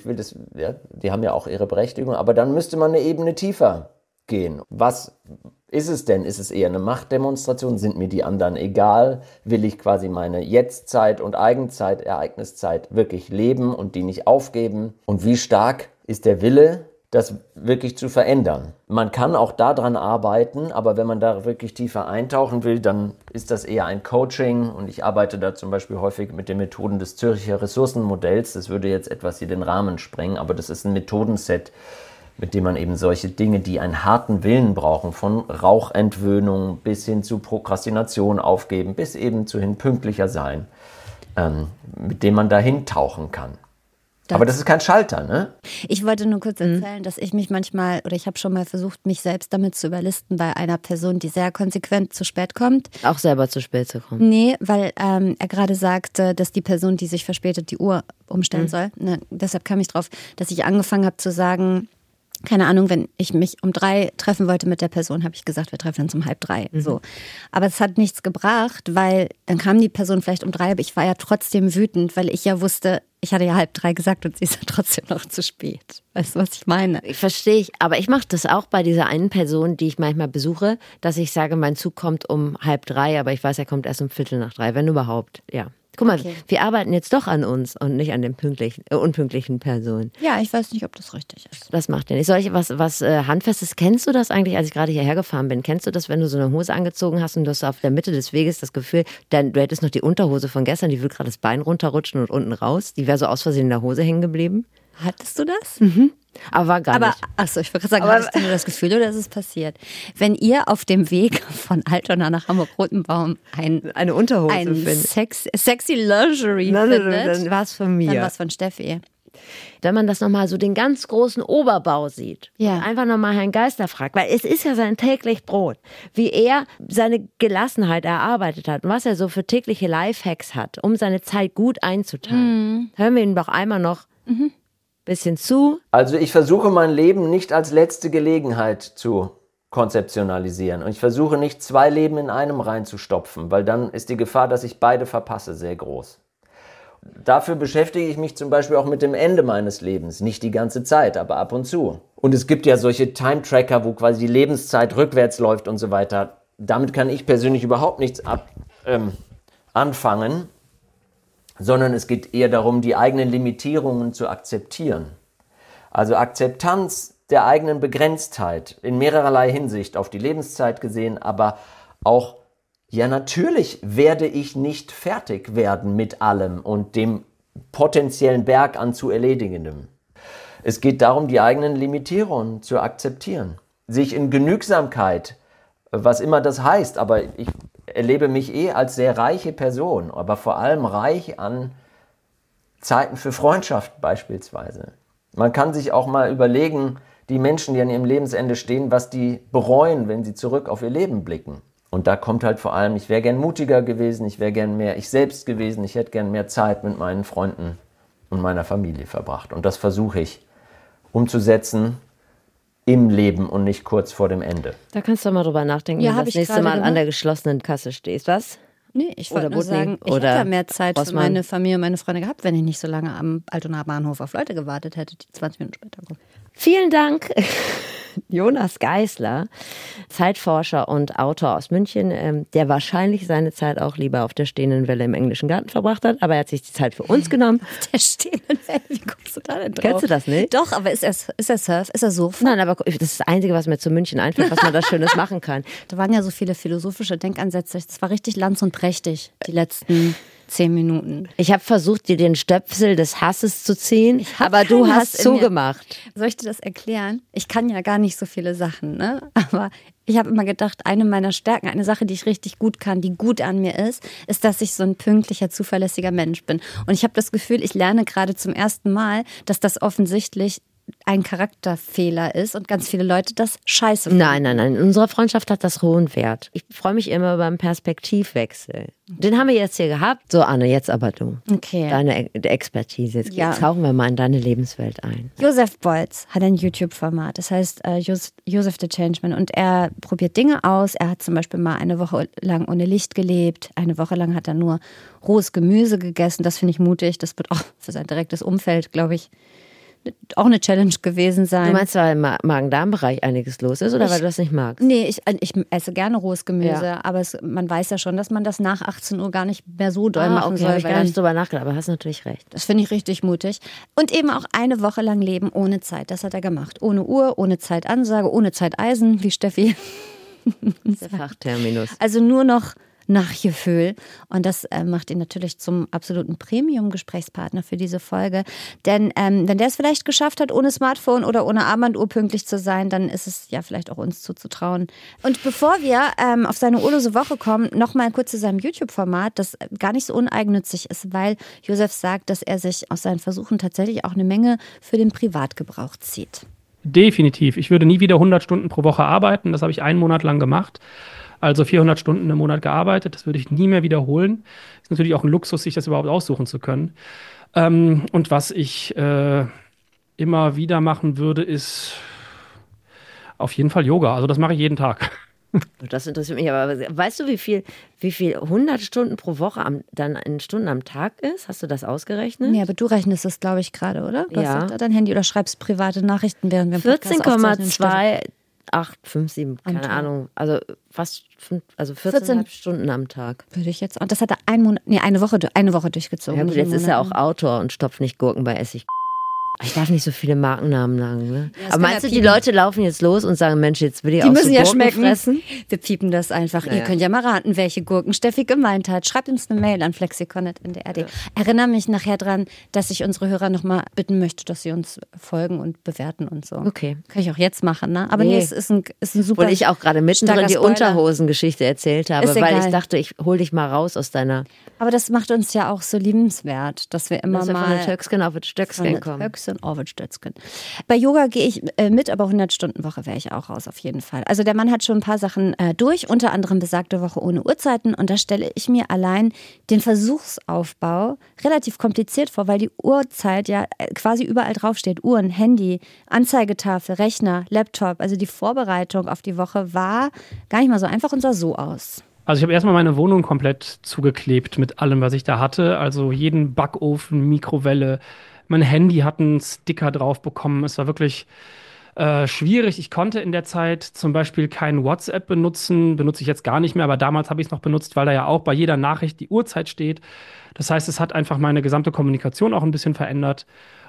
die haben ja auch ihre Berechtigung, aber dann müsste man eine Ebene tiefer gehen. Was ist es denn? Ist es eher eine Machtdemonstration? Sind mir die anderen egal? Will ich quasi meine Jetztzeit und Eigenzeit, Ereigniszeit wirklich leben und die nicht aufgeben? Und wie stark ist der Wille, das wirklich zu verändern? Man kann auch daran arbeiten, aber wenn man da wirklich tiefer eintauchen will, dann ist das eher ein Coaching und ich arbeite da zum Beispiel häufig mit den Methoden des Zürcher Ressourcenmodells. Das würde jetzt etwas hier den Rahmen sprengen, aber das ist ein Methodenset, mit dem man eben solche Dinge, die einen harten Willen brauchen, von Rauchentwöhnung bis hin zu Prokrastination aufgeben, bis eben zu hin pünktlicher sein, mit dem man dahin tauchen kann. Aber das ist kein Schalter, ne? Ich wollte nur kurz erzählen, dass ich mich manchmal, oder ich habe schon mal versucht, mich selbst damit zu überlisten bei einer Person, die sehr konsequent zu spät kommt. Auch selber zu spät zu kommen? Nee, weil er gerade sagte, dass die Person, die sich verspätet, die Uhr umstellen soll. Ne, deshalb kam ich drauf, dass ich angefangen habe zu sagen, keine Ahnung, wenn ich mich um 3 treffen wollte mit der Person, habe ich gesagt, wir treffen uns um 2:30. So. Aber es hat nichts gebracht, weil dann kam die Person vielleicht um 3, aber ich war ja trotzdem wütend, weil ich ja wusste, ich hatte ja 2:30 gesagt und sie ist ja trotzdem noch zu spät. Weißt du, was ich meine? Verstehe ich, aber ich mache das auch bei dieser einen Person, die ich manchmal besuche, dass ich sage, mein Zug kommt um 2:30, aber ich weiß, er kommt erst um 2:15, wenn überhaupt, ja. Guck mal, wir arbeiten jetzt doch an uns und nicht an den unpünktlichen Personen. Ja, ich weiß nicht, ob das richtig ist. Das macht ja nicht. Soll ich was Handfestes, kennst du das eigentlich, als ich gerade hierher gefahren bin? Kennst du das, wenn du so eine Hose angezogen hast und du hast auf der Mitte des Weges das Gefühl, du hättest noch die Unterhose von gestern, die würde gerade das Bein runterrutschen und unten raus, die wäre so aus Versehen in der Hose hängen geblieben? Hattest du das? Aber war gar nicht. Achso, ich wollte gerade sagen, hattest du nur das Gefühl oder ist es passiert? Wenn ihr auf dem Weg von Altona nach Hamburg-Rotenbaum eine Unterhose findet, sexy Lingerie findet, dann war es von mir. Dann war es von Steffi. Wenn man das nochmal so den ganz großen Oberbau sieht, Ja. und einfach nochmal Herrn Geisler fragt, weil es ist ja sein täglich Brot, wie er seine Gelassenheit erarbeitet hat und was er so für tägliche Lifehacks hat, um seine Zeit gut einzuteilen. Hören wir ihm doch einmal noch ein bisschen zu. Also ich versuche mein Leben nicht als letzte Gelegenheit zu konzeptionalisieren. Und ich versuche nicht 2 Leben in einem reinzustopfen, weil dann ist die Gefahr, dass ich beide verpasse, sehr groß. Dafür beschäftige ich mich zum Beispiel auch mit dem Ende meines Lebens. Nicht die ganze Zeit, aber ab und zu. Und es gibt ja solche Time-Tracker, wo quasi die Lebenszeit rückwärts läuft und so weiter. Damit kann ich persönlich überhaupt nichts anfangen, sondern es geht eher darum, die eigenen Limitierungen zu akzeptieren. Also Akzeptanz der eigenen Begrenztheit in mehrerlei Hinsicht, auf die Lebenszeit gesehen, aber auch, ja natürlich werde ich nicht fertig werden mit allem und dem potenziellen Berg an zu Erledigendem. Es geht darum, die eigenen Limitierungen zu akzeptieren, sich in Genügsamkeit, was immer das heißt, aber ich erlebe mich als sehr reiche Person, aber vor allem reich an Zeiten für Freundschaft beispielsweise. Man kann sich auch mal überlegen, die Menschen, die an ihrem Lebensende stehen, was die bereuen, wenn sie zurück auf ihr Leben blicken. Und da kommt halt vor allem, ich wäre gern mutiger gewesen, ich wäre gern mehr ich selbst gewesen, ich hätte gern mehr Zeit mit meinen Freunden und meiner Familie verbracht. Und das versuche ich umzusetzen im Leben und nicht kurz vor dem Ende. Da kannst du mal drüber nachdenken, Ja, wenn hab du das ich nächste gerade Mal an gemacht. der geschlossenen Kasse stehst. Was? Nee, ich wollte Oder nur Budni sagen, ich oder hätte ja mehr Zeit für Rossmann. meine Familie und meine Freunde gehabt, wenn ich nicht so lange am Altonaer Bahnhof auf Leute gewartet hätte, die 20 Minuten später kommen. Vielen Dank, Jonas Geisler, Zeitforscher und Autor aus München, der wahrscheinlich seine Zeit auch lieber auf der stehenden Welle im englischen Garten verbracht hat, aber er hat sich die Zeit für uns genommen. Der stehenden Welle, wie kommst du da denn drauf? Kennst du das nicht? Doch, aber ist er Surf? Ist er Surfer? Nein, aber das ist das Einzige, was mir zu München einfällt, was man da Schönes machen kann. Da waren ja so viele philosophische Denkansätze. Das war richtig lanz und prächtig, die letzten 10 Minuten. Ich habe versucht, dir den Stöpsel des Hasses zu ziehen, hab aber du keinen hast Hass in mir. zugemacht. Soll ich dir das erklären? Ich kann ja gar nicht so viele Sachen, ne? Aber ich habe immer gedacht, eine meiner Stärken, eine Sache, die ich richtig gut kann, die gut an mir ist, dass ich so ein pünktlicher, zuverlässiger Mensch bin. Und ich habe das Gefühl, ich lerne gerade zum ersten Mal, dass das offensichtlich ein Charakterfehler ist und ganz viele Leute das scheiße finden. Nein. In unserer Freundschaft hat das hohen Wert. Ich freue mich immer über einen Perspektivwechsel. Den haben wir jetzt hier gehabt. So, Anne, jetzt aber du. Okay. Deine Expertise. Jetzt Ja. tauchen wir mal in deine Lebenswelt ein. Josef Beuys hat ein YouTube-Format, das heißt Josef the Changeman, und er probiert Dinge aus. Er hat zum Beispiel mal eine Woche lang ohne Licht gelebt, eine Woche lang hat er nur rohes Gemüse gegessen. Das finde ich mutig, das wird auch für sein direktes Umfeld, glaube ich, auch eine Challenge gewesen sein. Du meinst, weil im Magen-Darm-Bereich einiges los ist oder weil du das nicht magst? Nee, ich esse gerne rohes Gemüse, Ja. aber man weiß ja schon, dass man das nach 18 Uhr gar nicht mehr so doll machen okay, soll. habe ich weil gar dann- nicht drüber nachgedacht, aber hast natürlich recht. Das finde ich richtig mutig. Und eben auch eine Woche lang leben ohne Zeit. Das hat er gemacht. Ohne Uhr, ohne Zeitansage, ohne Zeiteisen, wie Steffi. Der Fachterminus. Also nur noch nach Gefühl. Und das macht ihn natürlich zum absoluten Premium-Gesprächspartner für diese Folge. Denn wenn der es vielleicht geschafft hat, ohne Smartphone oder ohne Armbanduhr pünktlich zu sein, dann ist es ja vielleicht auch uns zuzutrauen. Und bevor wir auf seine urlose Woche kommen, noch mal kurz zu seinem YouTube-Format, das gar nicht so uneigennützig ist, weil Josef sagt, dass er sich aus seinen Versuchen tatsächlich auch eine Menge für den Privatgebrauch zieht. Definitiv. Ich würde nie wieder 100 Stunden pro Woche arbeiten. Das habe ich einen Monat lang gemacht. Also 400 Stunden im Monat gearbeitet. Das würde ich nie mehr wiederholen. Ist natürlich auch ein Luxus, sich das überhaupt aussuchen zu können. Und was ich immer wieder machen würde, ist auf jeden Fall Yoga. Also das mache ich jeden Tag. Das interessiert mich aber. Weißt du, wie viel 100 Stunden pro Woche dann in Stunden am Tag ist? Hast du das ausgerechnet? Nee, aber du rechnest es, glaube ich, gerade, oder? Du Ja. hast da dein Handy oder schreibst private Nachrichten, während wir einen Podcast aufzeichnen. 14,2857, keine Tag. Ahnung. Also fast 14,5 Stunden am Tag. Würde ich jetzt. Und das hat er eine Woche durchgezogen. Ja gut, nicht jetzt ist er auch Monat. Autor und stopft nicht Gurken bei Essig. Ich darf nicht so viele Markennamen sagen, ne? Ja, aber meinst du, die Leute laufen jetzt los und sagen, Mensch, jetzt will ich auch so Gurken fressen? Wir piepen das einfach. Naja. Ihr könnt ja mal raten, welche Gurken Steffi gemeint hat. Schreibt uns eine Mail an flexikon@ndr.de. Ja. Erinnere mich nachher dran, dass ich unsere Hörer nochmal bitten möchte, dass sie uns folgen und bewerten und so. Okay. Kann ich auch jetzt machen, ne? Aber nee, es ist ein super. Und ich auch gerade mittendrin die Unterhosengeschichte erzählt habe, weil ich dachte, ich hol dich mal raus aus deiner... Aber das macht uns ja auch so liebenswert, dass wir immer mal... Von der Töcksken auf das Stöcksken kommen. Bei Yoga gehe ich mit, aber 100-Stunden-Woche wäre ich auch raus, auf jeden Fall. Also der Mann hat schon ein paar Sachen durch, unter anderem besagte Woche ohne Uhrzeiten. Und da stelle ich mir allein den Versuchsaufbau relativ kompliziert vor, weil die Uhrzeit ja quasi überall draufsteht. Uhren, Handy, Anzeigetafel, Rechner, Laptop. Also die Vorbereitung auf die Woche war gar nicht mal so einfach und sah so aus. Also ich habe erstmal meine Wohnung komplett zugeklebt mit allem, was ich da hatte. Also jeden Backofen, Mikrowelle. Mein Handy hat einen Sticker drauf bekommen. Es war wirklich schwierig. Ich konnte in der Zeit zum Beispiel kein WhatsApp benutzen. Benutze ich jetzt gar nicht mehr, aber damals habe ich es noch benutzt, weil da ja auch bei jeder Nachricht die Uhrzeit steht. Das heißt, es hat einfach meine gesamte Kommunikation auch ein bisschen verändert.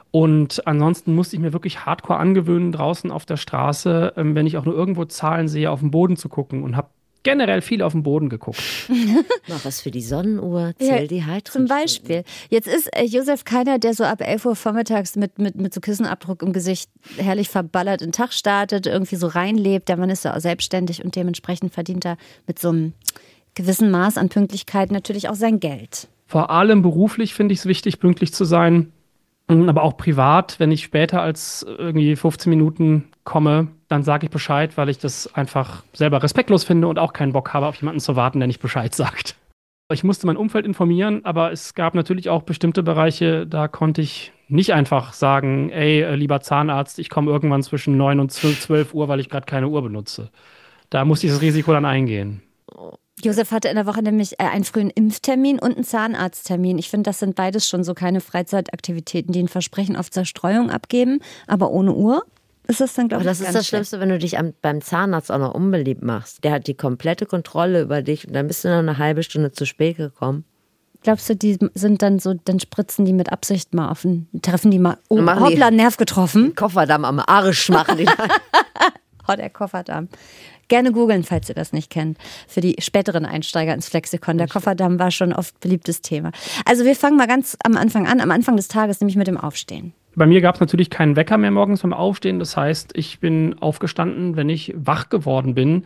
Und ansonsten musste ich mir wirklich hardcore angewöhnen, draußen auf der Straße, wenn ich auch nur irgendwo Zahlen sehe, auf den Boden zu gucken und habe generell viel auf den Boden geguckt. Noch was für die Sonnenuhr, zähl die Heizung. Zum Beispiel. Jetzt ist Josef keiner, der so ab 11 Uhr vormittags mit so Kissenabdruck im Gesicht herrlich verballert in den Tag startet, irgendwie so reinlebt. Der Mann ist ja auch selbstständig und dementsprechend verdient er mit so einem gewissen Maß an Pünktlichkeit natürlich auch sein Geld. Vor allem beruflich finde ich es wichtig, pünktlich zu sein. Aber auch privat, wenn ich später als irgendwie 15 Minuten komme, dann sage ich Bescheid, weil ich das einfach selber respektlos finde und auch keinen Bock habe, auf jemanden zu warten, der nicht Bescheid sagt. Ich musste mein Umfeld informieren, aber es gab natürlich auch bestimmte Bereiche, da konnte ich nicht einfach sagen, ey, lieber Zahnarzt, ich komme irgendwann zwischen 9 und 12 Uhr, weil ich gerade keine Uhr benutze. Da musste ich das Risiko dann eingehen. Josef hatte in der Woche nämlich einen frühen Impftermin und einen Zahnarzttermin. Ich finde, das sind beides schon so keine Freizeitaktivitäten, die ein Versprechen auf Zerstreuung abgeben, aber ohne Uhr ist das dann, glaube ich, das ist das Schlimmste, wenn du dich beim Zahnarzt auch noch unbeliebt machst. Der hat die komplette Kontrolle über dich und dann bist du noch eine halbe Stunde zu spät gekommen. Glaubst du, die sind dann so, dann spritzen die mit Absicht mal auf den, treffen die mal, oh, hoppla, Nerv getroffen. Kofferdamm am Arsch machen die dann. Oh, der Kofferdamm. Gerne googeln, falls ihr das nicht kennt. Für die späteren Einsteiger ins Flexikon. Der Kofferdamm war schon oft beliebtes Thema. Also wir fangen mal ganz am Anfang an, am Anfang des Tages, nämlich mit dem Aufstehen. Bei mir gab es natürlich keinen Wecker mehr morgens beim Aufstehen. Das heißt, ich bin aufgestanden, wenn ich wach geworden bin.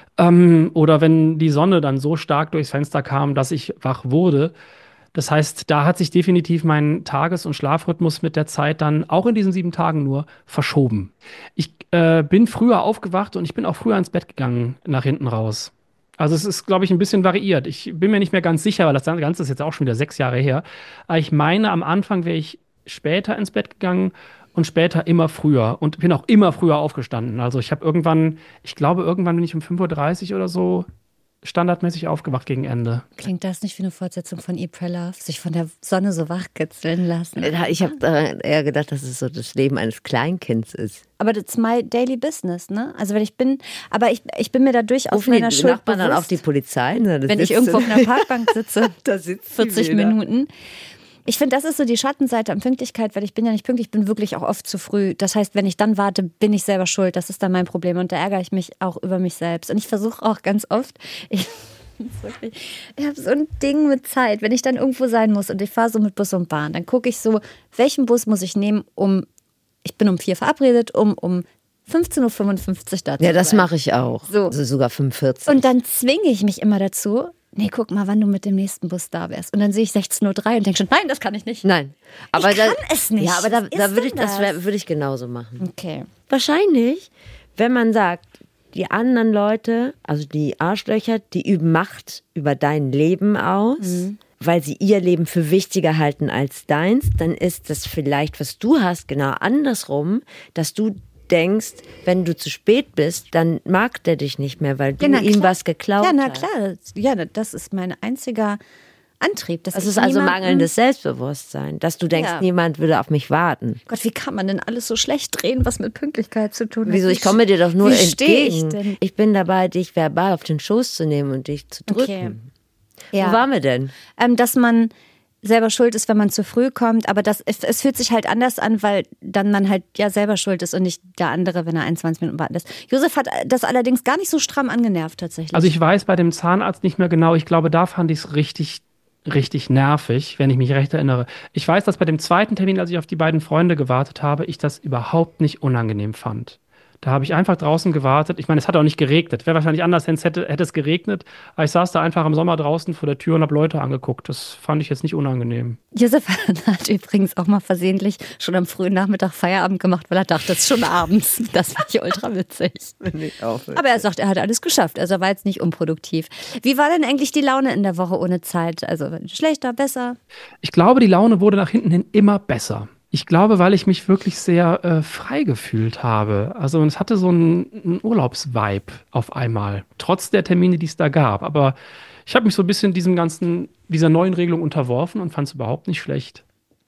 Oder wenn die Sonne dann so stark durchs Fenster kam, dass ich wach wurde. Das heißt, da hat sich definitiv mein Tages- und Schlafrhythmus mit der Zeit dann, auch in diesen 7 Tagen nur, verschoben. Ich bin früher aufgewacht und ich bin auch früher ins Bett gegangen, nach hinten raus. Also es ist, glaube ich, ein bisschen variiert. Ich bin mir nicht mehr ganz sicher, weil das Ganze ist jetzt auch schon wieder 6 Jahre her. Aber ich meine, am Anfang wäre ich später ins Bett gegangen und später immer früher und bin auch immer früher aufgestanden. Also ich habe irgendwann bin ich um 5:30 Uhr oder so standardmäßig aufgewacht gegen Ende. Klingt das nicht wie eine Fortsetzung von Eat, Pray, Love? Sich von der Sonne so wachkitzeln lassen? Ich habe eher gedacht, dass es so das Leben eines Kleinkinds ist. Aber das ist my daily business, ne? Also weil ich bin mir da durchaus meiner Schuld Nachbarn dann auf die Polizei? Wenn ich irgendwo auf einer Parkbank sitze, da sitzt 40 Minuten. Ich finde, das ist so die Schattenseite an Pünktlichkeit, weil ich bin ja nicht pünktlich, ich bin wirklich auch oft zu früh. Das heißt, wenn ich dann warte, bin ich selber schuld. Das ist dann mein Problem und da ärgere ich mich auch über mich selbst. Und ich versuche auch ganz oft, ich habe so ein Ding mit Zeit, wenn ich dann irgendwo sein muss und ich fahre so mit Bus und Bahn, dann gucke ich so, welchen Bus muss ich nehmen, ich bin um 4 verabredet, um 15:55 Uhr da zu sein. Ja, das mache ich auch. So. Also sogar 45. Und dann zwinge ich mich immer dazu, nee, guck mal, wann du mit dem nächsten Bus da wärst. Und dann sehe ich 16:03 Uhr und denke schon, nein, das kann ich nicht. Nein. Aber ich kann es nicht. Ja, aber da würde ich genauso machen. Okay. Wahrscheinlich, wenn man sagt, die anderen Leute, also die Arschlöcher, die üben Macht über dein Leben aus, weil sie ihr Leben für wichtiger halten als deins, dann ist das vielleicht, was du hast, genau andersrum, dass du denkst, wenn du zu spät bist, dann mag der dich nicht mehr, weil du ihm was geklaut hast. Ja, na klar. Ja, das ist mein einziger Antrieb. Das ist also mangelndes Selbstbewusstsein, dass du denkst, niemand würde auf mich warten. Gott, wie kann man denn alles so schlecht drehen, was mit Pünktlichkeit zu tun hat? Wieso? Ich komme dir doch nur entgegen. Ich denn? Ich bin dabei, dich verbal auf den Schoß zu nehmen und dich zu drücken. Okay. Ja. Wo waren wir denn? Dass man selber schuld ist, wenn man zu früh kommt, aber es fühlt sich halt anders an, weil dann man halt ja selber schuld ist und nicht der andere, wenn er 21 Minuten warten lässt. Josef hat das allerdings gar nicht so stramm angenervt tatsächlich. Also ich weiß bei dem Zahnarzt nicht mehr genau, ich glaube, da fand ich es richtig nervig, wenn ich mich recht erinnere. Ich weiß, dass bei dem zweiten Termin, als ich auf die beiden Freunde gewartet habe, ich das überhaupt nicht unangenehm fand. Da habe ich einfach draußen gewartet. Ich meine, es hat auch nicht geregnet. Wäre wahrscheinlich anders, hätte es geregnet. Aber ich saß da einfach im Sommer draußen vor der Tür und habe Leute angeguckt. Das fand ich jetzt nicht unangenehm. Josef hat übrigens auch mal versehentlich schon am frühen Nachmittag Feierabend gemacht, weil er dachte, es ist schon abends. Das fand ich ultra witzig. Aber er sagt, er hat alles geschafft. Also er war jetzt nicht unproduktiv. Wie war denn eigentlich die Laune in der Woche ohne Zeit? Also schlechter, besser? Ich glaube, die Laune wurde nach hinten hin immer besser. Ich glaube, weil ich mich wirklich sehr frei gefühlt habe. Also es hatte so einen Urlaubsvibe auf einmal, trotz der Termine, die es da gab. Aber ich habe mich so ein bisschen dieser neuen Regelung unterworfen und fand es überhaupt nicht schlecht.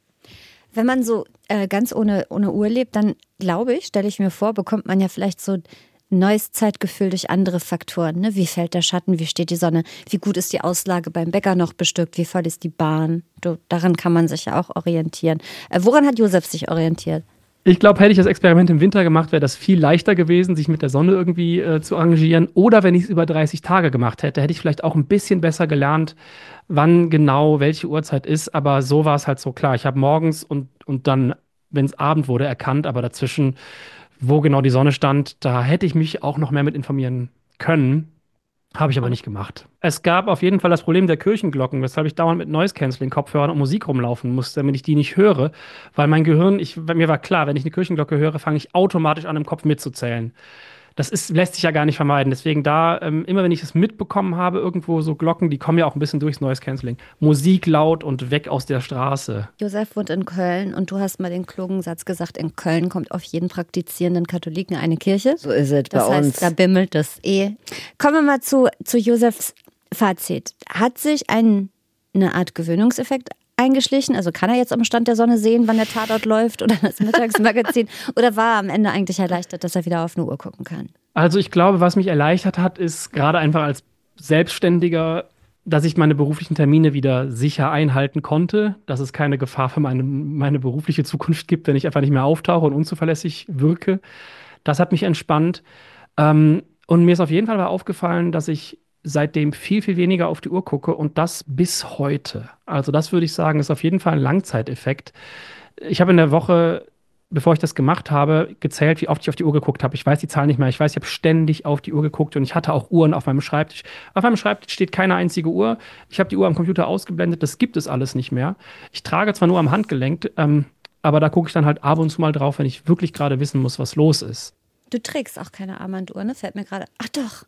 Wenn man so ganz ohne Uhr lebt, dann glaube ich, stelle ich mir vor, bekommt man ja vielleicht so neues Zeitgefühl durch andere Faktoren. Ne? Wie fällt der Schatten, wie steht die Sonne, wie gut ist die Auslage beim Bäcker noch bestückt, wie voll ist die Bahn. Daran kann man sich ja auch orientieren. Woran hat Josef sich orientiert? Ich glaube, hätte ich das Experiment im Winter gemacht, wäre das viel leichter gewesen, sich mit der Sonne irgendwie zu arrangieren. Oder wenn ich es über 30 Tage gemacht hätte, hätte ich vielleicht auch ein bisschen besser gelernt, wann genau welche Uhrzeit ist. Aber so war es halt so klar. Ich habe morgens und dann, wenn es Abend wurde, erkannt, aber dazwischen, wo genau die Sonne stand, da hätte ich mich auch noch mehr mit informieren können. Habe ich aber nicht gemacht. Es gab auf jeden Fall das Problem der Kirchenglocken, weshalb ich dauernd mit Noise-Canceling-Kopfhörern und Musik rumlaufen musste, damit ich die nicht höre. Weil mein Gehirn, mir war klar, wenn ich eine Kirchenglocke höre, fange ich automatisch an, im Kopf mitzuzählen. Das lässt sich ja gar nicht vermeiden. Deswegen immer wenn ich es mitbekommen habe, irgendwo so Glocken, die kommen ja auch ein bisschen durchs Noise-Canceling. Musik laut und weg aus der Straße. Josef wohnt in Köln und du hast mal den klugen Satz gesagt, in Köln kommt auf jeden praktizierenden Katholiken eine Kirche. So ist es bei uns. Das heißt, da bimmelt das eh. Kommen wir mal zu Josefs Fazit. Hat sich eine Art Gewöhnungseffekt eingeschlichen? Also kann er jetzt am Stand der Sonne sehen, wann der Tatort läuft oder das Mittagsmagazin? Oder war er am Ende eigentlich erleichtert, dass er wieder auf eine Uhr gucken kann? Also ich glaube, was mich erleichtert hat, ist gerade einfach als Selbstständiger, dass ich meine beruflichen Termine wieder sicher einhalten konnte, dass es keine Gefahr für meine berufliche Zukunft gibt, wenn ich einfach nicht mehr auftauche und unzuverlässig wirke. Das hat mich entspannt. Und mir ist auf jeden Fall aufgefallen, dass ich seitdem viel, viel weniger auf die Uhr gucke und das bis heute. Also das würde ich sagen, ist auf jeden Fall ein Langzeiteffekt. Ich habe in der Woche, bevor ich das gemacht habe, gezählt, wie oft ich auf die Uhr geguckt habe. Ich weiß die Zahl nicht mehr. Ich weiß, ich habe ständig auf die Uhr geguckt und ich hatte auch Uhren auf meinem Schreibtisch. Auf meinem Schreibtisch steht keine einzige Uhr. Ich habe die Uhr am Computer ausgeblendet. Das gibt es alles nicht mehr. Ich trage zwar nur am Handgelenk, aber da gucke ich dann halt ab und zu mal drauf, wenn ich wirklich gerade wissen muss, was los ist. Du trägst auch keine Armbanduhr, ne? Fällt mir gerade. Ach doch.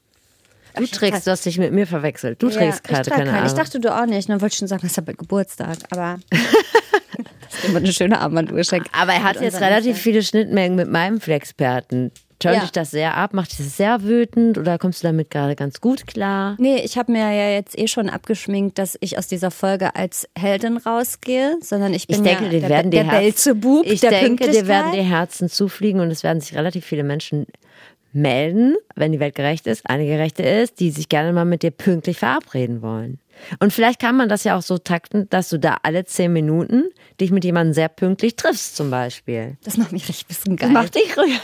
Du hast dich mit mir verwechselt. Du trägst gerade keine Armbanduhr. Ich dachte, du auch nicht. Dann wollte ich schon sagen, das ist ja Geburtstag. Aber das ist immer eine schöne Armbanduhr schenkt. Aber er hat jetzt relativ viele Schnittmengen mit meinem Flexperten. Turnt dich das sehr ab? Macht dich das sehr wütend? Oder kommst du damit gerade ganz gut klar? Nee, ich habe mir ja jetzt schon abgeschminkt, dass ich aus dieser Folge als Heldin rausgehe, sondern ich bin der Belzebub der Pünktlichkeit. Ich denke, dir werden die Herzen zufliegen und es werden sich relativ viele Menschen melden, wenn die Welt gerecht ist, eine gerechte ist, die sich gerne mal mit dir pünktlich verabreden wollen. Und vielleicht kann man das ja auch so takten, dass du da alle 10 Minuten dich mit jemandem sehr pünktlich triffst zum Beispiel. Das macht mich richtig ein bisschen geil. Das macht dich ruhig.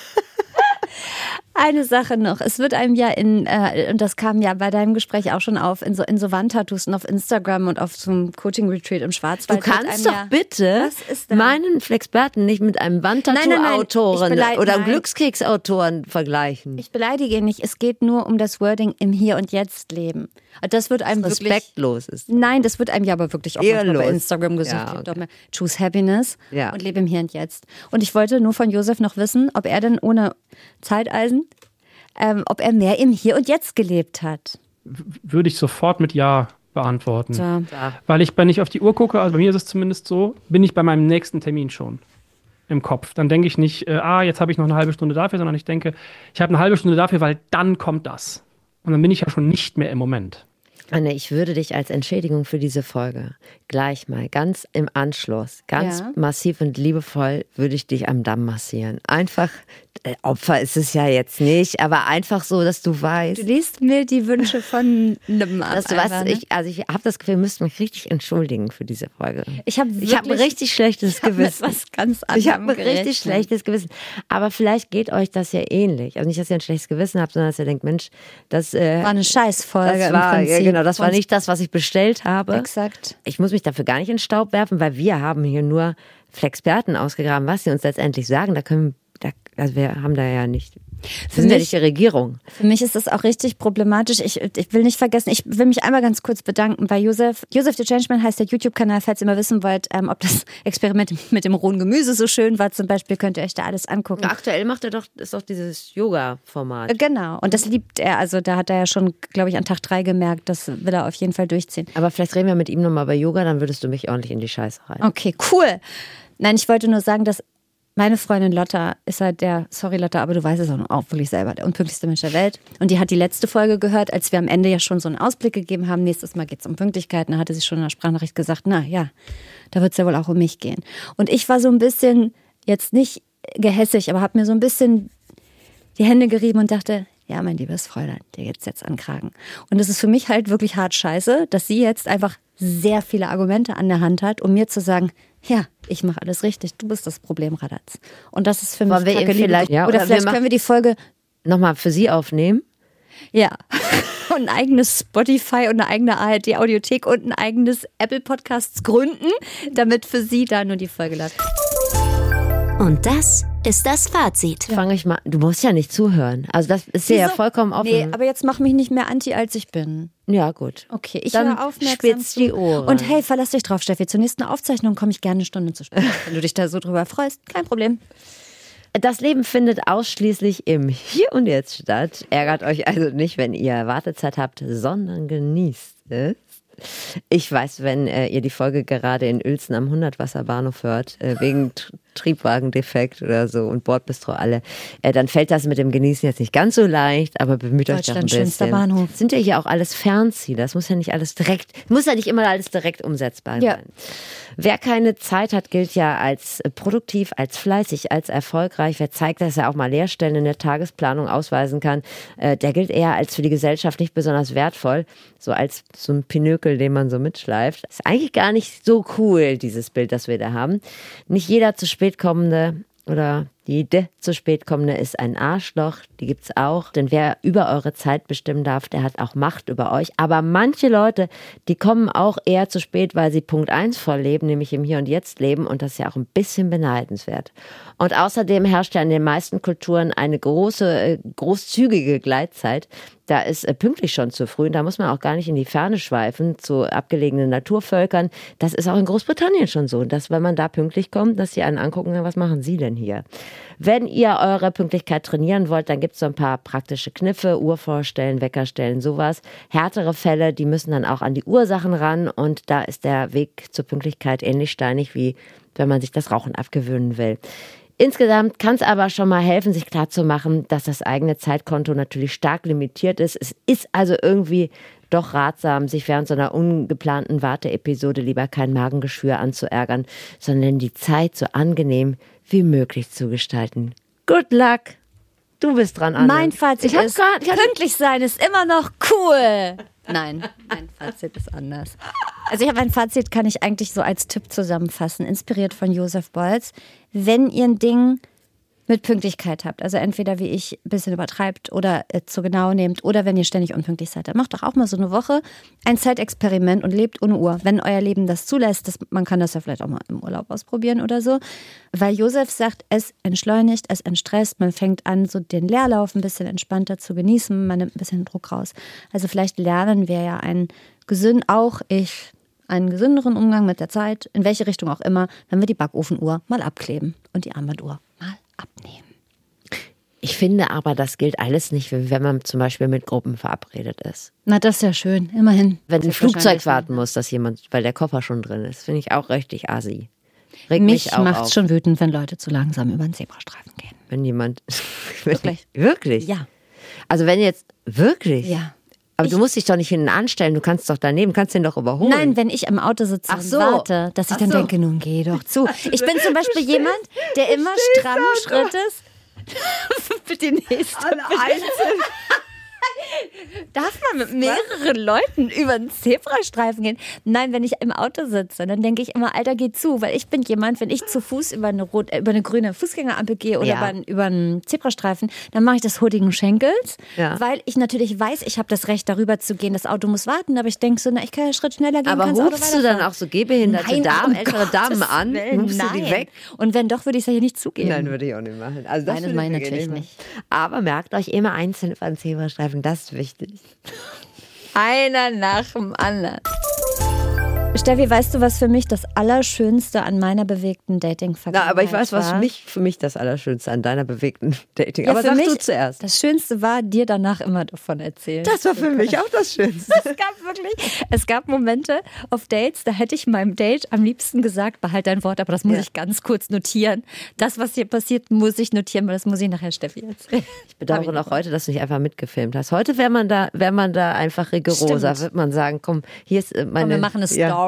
Eine Sache noch. Es wird einem ja und das kam ja bei deinem Gespräch auch schon auf, in so Wandtattoos und auf Instagram und auf so einem Coaching-Retreat im Schwarzwald. Du kannst doch bitte meinen Flexperten nicht mit einem Wandtattoo-Autoren oder einem Glückskeks-Autoren vergleichen. Ich beleidige ihn nicht. Es geht nur um das Wording im Hier und Jetzt leben. Das wird einem das respektlos ist. Nein, das wird einem ja aber wirklich auch manchmal bei Instagram gesucht. Ja, okay. Choose Happiness und lebe im Hier und Jetzt. Und ich wollte nur von Josef noch wissen, ob er denn ohne Zeiteisen, ob er mehr im Hier und Jetzt gelebt hat. Würde ich sofort mit Ja beantworten. Ja. Weil wenn ich auf die Uhr gucke, also bei mir ist es zumindest so, bin ich bei meinem nächsten Termin schon im Kopf. Dann denke ich nicht, jetzt habe ich noch eine halbe Stunde dafür, sondern ich denke, ich habe eine halbe Stunde dafür, weil dann kommt das. Und dann bin ich ja schon nicht mehr im Moment. Anne, ich würde dich als Entschädigung für diese Folge gleich mal ganz im Anschluss, ganz massiv und liebevoll würde ich dich am Damm massieren. Einfach, Opfer ist es ja jetzt nicht, aber einfach so, dass du weißt. Du liest mir die Wünsche von einem ab. Dass du weißt, ich habe das Gefühl, ihr müsst mich richtig entschuldigen für diese Folge. Ich habe ein richtig schlechtes Gewissen. Was ganz ich habe ein richtig schlechtes Gewissen. Aber vielleicht geht euch das ja ähnlich. Also nicht, dass ihr ein schlechtes Gewissen habt, sondern dass ihr denkt, Mensch, das war eine Scheißfolge das im war, Prinzip. Genau, das war nicht das, was ich bestellt habe. Exakt. Ich muss mich dafür gar nicht in den Staub werfen, weil wir haben hier nur Flexperten ausgegraben, was sie uns letztendlich sagen. Also wir haben da ja nicht. Wir sind ja nicht die Regierung. Für mich ist das auch richtig problematisch. Ich will nicht vergessen, ich will mich einmal ganz kurz bedanken bei Josef. Josef the Changeman heißt der YouTube-Kanal, falls ihr mal wissen wollt, ob das Experiment mit dem rohen Gemüse so schön war zum Beispiel, könnt ihr euch da alles angucken. Ja, aktuell macht er ist doch dieses Yoga-Format. Genau, und das liebt er. Also da hat er ja schon, glaube ich, an Tag 3 gemerkt, das will er auf jeden Fall durchziehen. Aber vielleicht reden wir mit ihm nochmal bei Yoga, dann würdest du mich ordentlich in die Scheiße rein. Okay, cool. Nein, ich wollte nur sagen, dass meine Freundin Lotta ist halt sorry Lotta, aber du weißt es auch wirklich selber, der unpünktlichste Mensch der Welt. Und die hat die letzte Folge gehört, als wir am Ende ja schon so einen Ausblick gegeben haben. Nächstes Mal geht es um Pünktlichkeit. Da hatte sie schon in der Sprachnachricht gesagt, na ja, da wird es ja wohl auch um mich gehen. Und ich war so ein bisschen, jetzt nicht gehässig, aber habe mir so ein bisschen die Hände gerieben und dachte, ja, mein liebes Fräulein, dir geht's jetzt an den Kragen. Und es ist für mich halt wirklich hart scheiße, dass sie jetzt einfach sehr viele Argumente an der Hand hat, um mir zu sagen, ja, ich mache alles richtig, du bist das Problem, Radatz. Und das ist für mich vielleicht, oder vielleicht können wir die Folge nochmal für sie aufnehmen. Ja, und ein eigenes Spotify und eine eigene ARD-Audiothek und ein eigenes Apple-Podcasts gründen, damit für sie da nur die Folge läuft. Und das ist das Fazit. Fange ich mal. Du musst ja nicht zuhören. Also das ist ja vollkommen offen. Nee, aber jetzt mach mich nicht mehr anti, als ich bin. Ja, gut. Okay, ich dann höre aufmerksam spitz die Ohren. Und hey, verlass dich drauf, Steffi. Zur nächsten Aufzeichnung komme ich gerne eine Stunde zu spät. Wenn du dich da so drüber freust, kein Problem. Das Leben findet ausschließlich im Hier und Jetzt statt. Ärgert euch also nicht, wenn ihr Wartezeit habt, sondern genießt es. Ich weiß, wenn ihr die Folge gerade in Uelzen am 100-Wasserbahnhof hört, wegen Triebwagendefekt oder so und Bordbistro alle, dann fällt das mit dem Genießen jetzt nicht ganz so leicht, aber bemüht euch doch ein bisschen. Schönster Bahnhof. Sind ja hier auch alles Fernziele, das muss ja nicht immer alles direkt umsetzbar sein. Wer keine Zeit hat, gilt ja als produktiv, als fleißig, als erfolgreich. Wer zeigt, dass er auch mal Leerstellen in der Tagesplanung ausweisen kann, der gilt eher als für die Gesellschaft nicht besonders wertvoll, so als so ein Pinökel, den man so mitschleift. Ist eigentlich gar nicht so cool, dieses Bild, das wir da haben. Nicht jeder zu spät kommende oder jede zu spät kommende ist ein Arschloch, die gibt's auch. Denn wer über eure Zeit bestimmen darf, der hat auch Macht über euch. Aber manche Leute, die kommen auch eher zu spät, weil sie Punkt 1 voll leben, nämlich im Hier und Jetzt leben. Und das ist ja auch ein bisschen beneidenswert. Und außerdem herrscht ja in den meisten Kulturen eine großzügige Gleitzeit. Da ist pünktlich schon zu früh. Da muss man auch gar nicht in die Ferne schweifen zu abgelegenen Naturvölkern. Das ist auch in Großbritannien schon so, dass wenn man da pünktlich kommt, dass sie einen angucken, was machen Sie denn hier? Wenn ihr eure Pünktlichkeit trainieren wollt, dann gibt es so ein paar praktische Kniffe, Uhr vorstellen, Wecker stellen, sowas. Härtere Fälle, die müssen dann auch an die Ursachen ran und da ist der Weg zur Pünktlichkeit ähnlich steinig, wie wenn man sich das Rauchen abgewöhnen will. Insgesamt kann es aber schon mal helfen, sich klarzumachen, dass das eigene Zeitkonto natürlich stark limitiert ist. Es ist also irgendwie doch ratsam, sich während so einer ungeplanten Warteepisode lieber kein Magengeschwür anzuärgern, sondern die Zeit so angenehm wie möglich zu gestalten. Good luck! Du bist dran, Anne. Mein Fazit ist, pünktlich sein ist immer noch cool. Nein, mein Fazit ist anders. Also mein Fazit kann ich eigentlich so als Tipp zusammenfassen, inspiriert von Josef Beuys. Wenn ihr ein Ding mit Pünktlichkeit habt, also entweder wie ich ein bisschen übertreibt oder zu genau nehmt oder wenn ihr ständig unpünktlich seid, dann macht doch auch mal so eine Woche ein Zeitexperiment und lebt ohne Uhr, wenn euer Leben das zulässt. Man kann das ja vielleicht auch mal im Urlaub ausprobieren oder so, weil Josef sagt, es entschleunigt, es entstresst, man fängt an, so den Leerlauf ein bisschen entspannter zu genießen, man nimmt ein bisschen Druck raus. Also vielleicht lernen wir ja einen gesünderen Umgang mit der Zeit, in welche Richtung auch immer, wenn wir die Backofenuhr mal abkleben und die Armbanduhr mal abnehmen. Ich finde aber, das gilt alles nicht, wenn man zum Beispiel mit Gruppen verabredet ist. Na, das ist ja schön, immerhin. Wenn ein Flugzeug warten muss, dass jemand, weil der Koffer schon drin ist, finde ich auch richtig assi. Mich macht es schon wütend, wenn Leute zu langsam über den Zebrastreifen gehen. Wenn jemand... Wirklich? Wirklich? Ja. Also wenn jetzt... Wirklich? Ja. Aber du musst dich doch nicht hinten anstellen, du kannst doch daneben, kannst den doch überholen. Nein, wenn ich im Auto sitze und warte, dass ich dann denke, nun geh doch zu. Ich bin zum Beispiel jemand, der immer strammen Schrittes. Bitte nächste. Einzeln. Darf man mit mehreren Leuten über einen Zebrastreifen gehen? Nein, wenn ich im Auto sitze, dann denke ich immer, Alter, geh zu. Weil ich bin jemand, wenn ich zu Fuß über eine grüne Fußgängerampel gehe oder über einen Zebrastreifen, dann mache ich das hurtigen Schenkels, weil ich natürlich weiß, ich habe das Recht, darüber zu gehen. Das Auto muss warten, aber ich denke so, ich kann einen Schritt schneller gehen. Aber rufst du dann auch so gehbehinderte Damen, ältere Damen an? Rufst du die weg? Und wenn doch, würde ich es ja hier nicht zugeben. Nein, würde ich auch nicht machen. Also das meine ich natürlich nicht. Aber merkt euch immer einzeln über den Zebrastreifen, das ist wichtig. Einer nach dem anderen. Steffi, weißt du, was für mich das Allerschönste an meiner bewegten Dating-Vergangenheit war? Aber ich weiß, was für mich das Allerschönste an deiner bewegten Dating. Aber sag du zuerst. Das Schönste war, dir danach immer davon erzählen. Das war für mich auch das Schönste. Es gab Momente auf Dates, da hätte ich meinem Date am liebsten gesagt, behalt dein Wort, aber das muss ich ganz kurz notieren. Das, was hier passiert, muss ich notieren, weil das muss ich nachher Steffi erzählen. Ich bedauere noch heute, dass du nicht einfach mitgefilmt hast. Heute wäre man da einfach rigoroser. Wird man sagen, komm, hier ist meine... wir machen eine Story.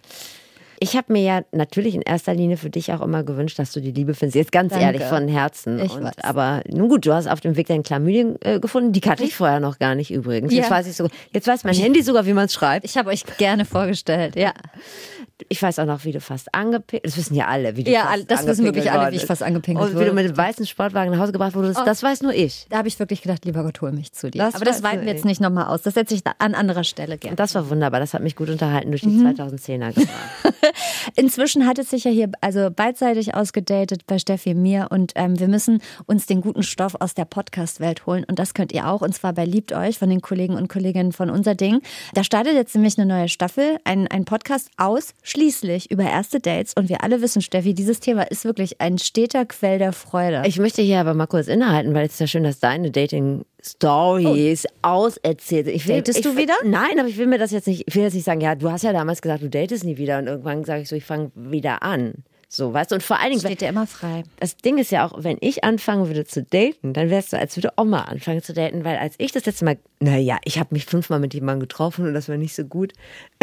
Ich habe mir ja natürlich in erster Linie für dich auch immer gewünscht, dass du die Liebe findest. Jetzt ganz ehrlich, von Herzen. Weiß. Aber nun gut, du hast auf dem Weg dein Chlamydien gefunden. Die kannte ich vorher noch gar nicht übrigens. Ja. Jetzt weiß mein Handy sogar, wie man es schreibt. Ich habe euch gerne vorgestellt, ja. Ich weiß auch noch, wie du fast angepinkelt. Das wissen ja alle, wie du fast angepinkelt das wissen wirklich alle, wie ich fast angepinkelt wurde. wurde. Und wie du mit dem weißen Sportwagen nach Hause gebracht wurdest, das weiß nur ich. Da habe ich wirklich gedacht, lieber Gott, hol mich zu dir. Aber das weiten wir nur jetzt nicht nochmal aus. Das setze ich an anderer Stelle gerne. Und das war wunderbar. Das hat mich gut unterhalten durch die 2010er gebracht. Inzwischen hat es sich ja hier also beidseitig ausgedatet bei Steffi und mir und wir müssen uns den guten Stoff aus der Podcast-Welt holen und das könnt ihr auch und zwar bei Liebt euch von den Kollegen und Kolleginnen von Unser Ding. Da startet jetzt nämlich eine neue Staffel, ein Podcast ausschließlich über erste Dates und wir alle wissen, Steffi, dieses Thema ist wirklich ein steter Quell der Freude. Ich möchte hier aber mal kurz innehalten, weil es ist ja schön, dass deine Dating-Stories auserzählt. Datest du wieder? Nein, aber ich will jetzt nicht sagen, ja, du hast ja damals gesagt, du datest nie wieder und irgendwann sage ich so, ich fange wieder an. So, weißt du, und vor allen Dingen steht dir immer frei. Das Ding ist ja auch, wenn ich anfangen würde zu daten, dann wärst du, als würde Oma anfangen zu daten, weil als ich das letzte Mal, ich habe mich 5-mal mit jemandem getroffen und das war nicht so gut.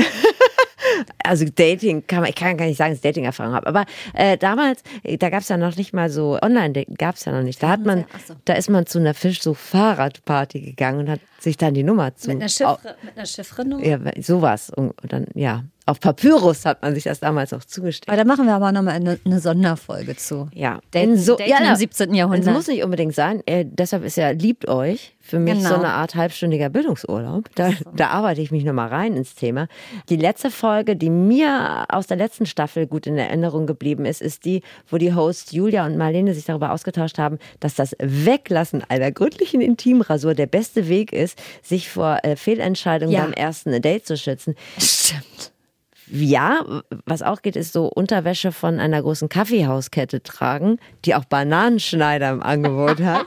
Also Dating, ich kann gar nicht sagen, dass ich Dating-Erfahrung habe. Aber damals, da gab es ja noch nicht mal so Online-Dating, gab es ja noch nicht. Da ist man zu einer Fischsuch-Fahrradparty gegangen und hat sich dann die Nummer mit einer Chiffre-Nummer? Ja, sowas. Und dann, auf Papyrus hat man sich das damals auch zugestellt. Aber da machen wir aber nochmal eine Sonderfolge zu. Ja. Dating im 17. Jahrhundert. Das muss nicht unbedingt sein. Deshalb ist ja Liebt euch für mich so eine Art halbstündiger Bildungsurlaub. Da arbeite ich mich nochmal rein ins Thema. Die letzte Folge, die mir aus der letzten Staffel gut in Erinnerung geblieben ist die, wo die Hosts Julia und Marlene sich darüber ausgetauscht haben, dass das Weglassen einer gründlichen Intimrasur der beste Weg ist, sich vor Fehlentscheidungen beim ersten Date zu schützen. Stimmt. Ja, was auch geht, ist so Unterwäsche von einer großen Kaffeehauskette tragen, die auch Bananenschneider im Angebot hat.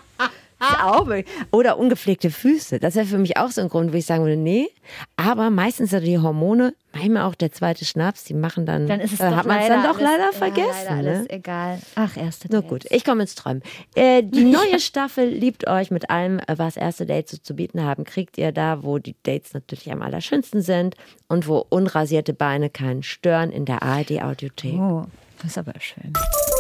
Oder ungepflegte Füße. Das wäre für mich auch so ein Grund, wo ich sagen würde, nee. Aber meistens sind die Hormone, manchmal auch der zweite Schnaps, die machen dann ist es hat man es dann doch leider vergessen. Leider alles egal. Ach, erste Dates. Na gut, ich komme ins Träumen. Die neue Staffel Liebt euch mit allem, was erste Dates so zu bieten haben, kriegt ihr da, wo die Dates natürlich am allerschönsten sind und wo unrasierte Beine keinen stören in der ARD-Audiothek. Oh, das ist aber schön.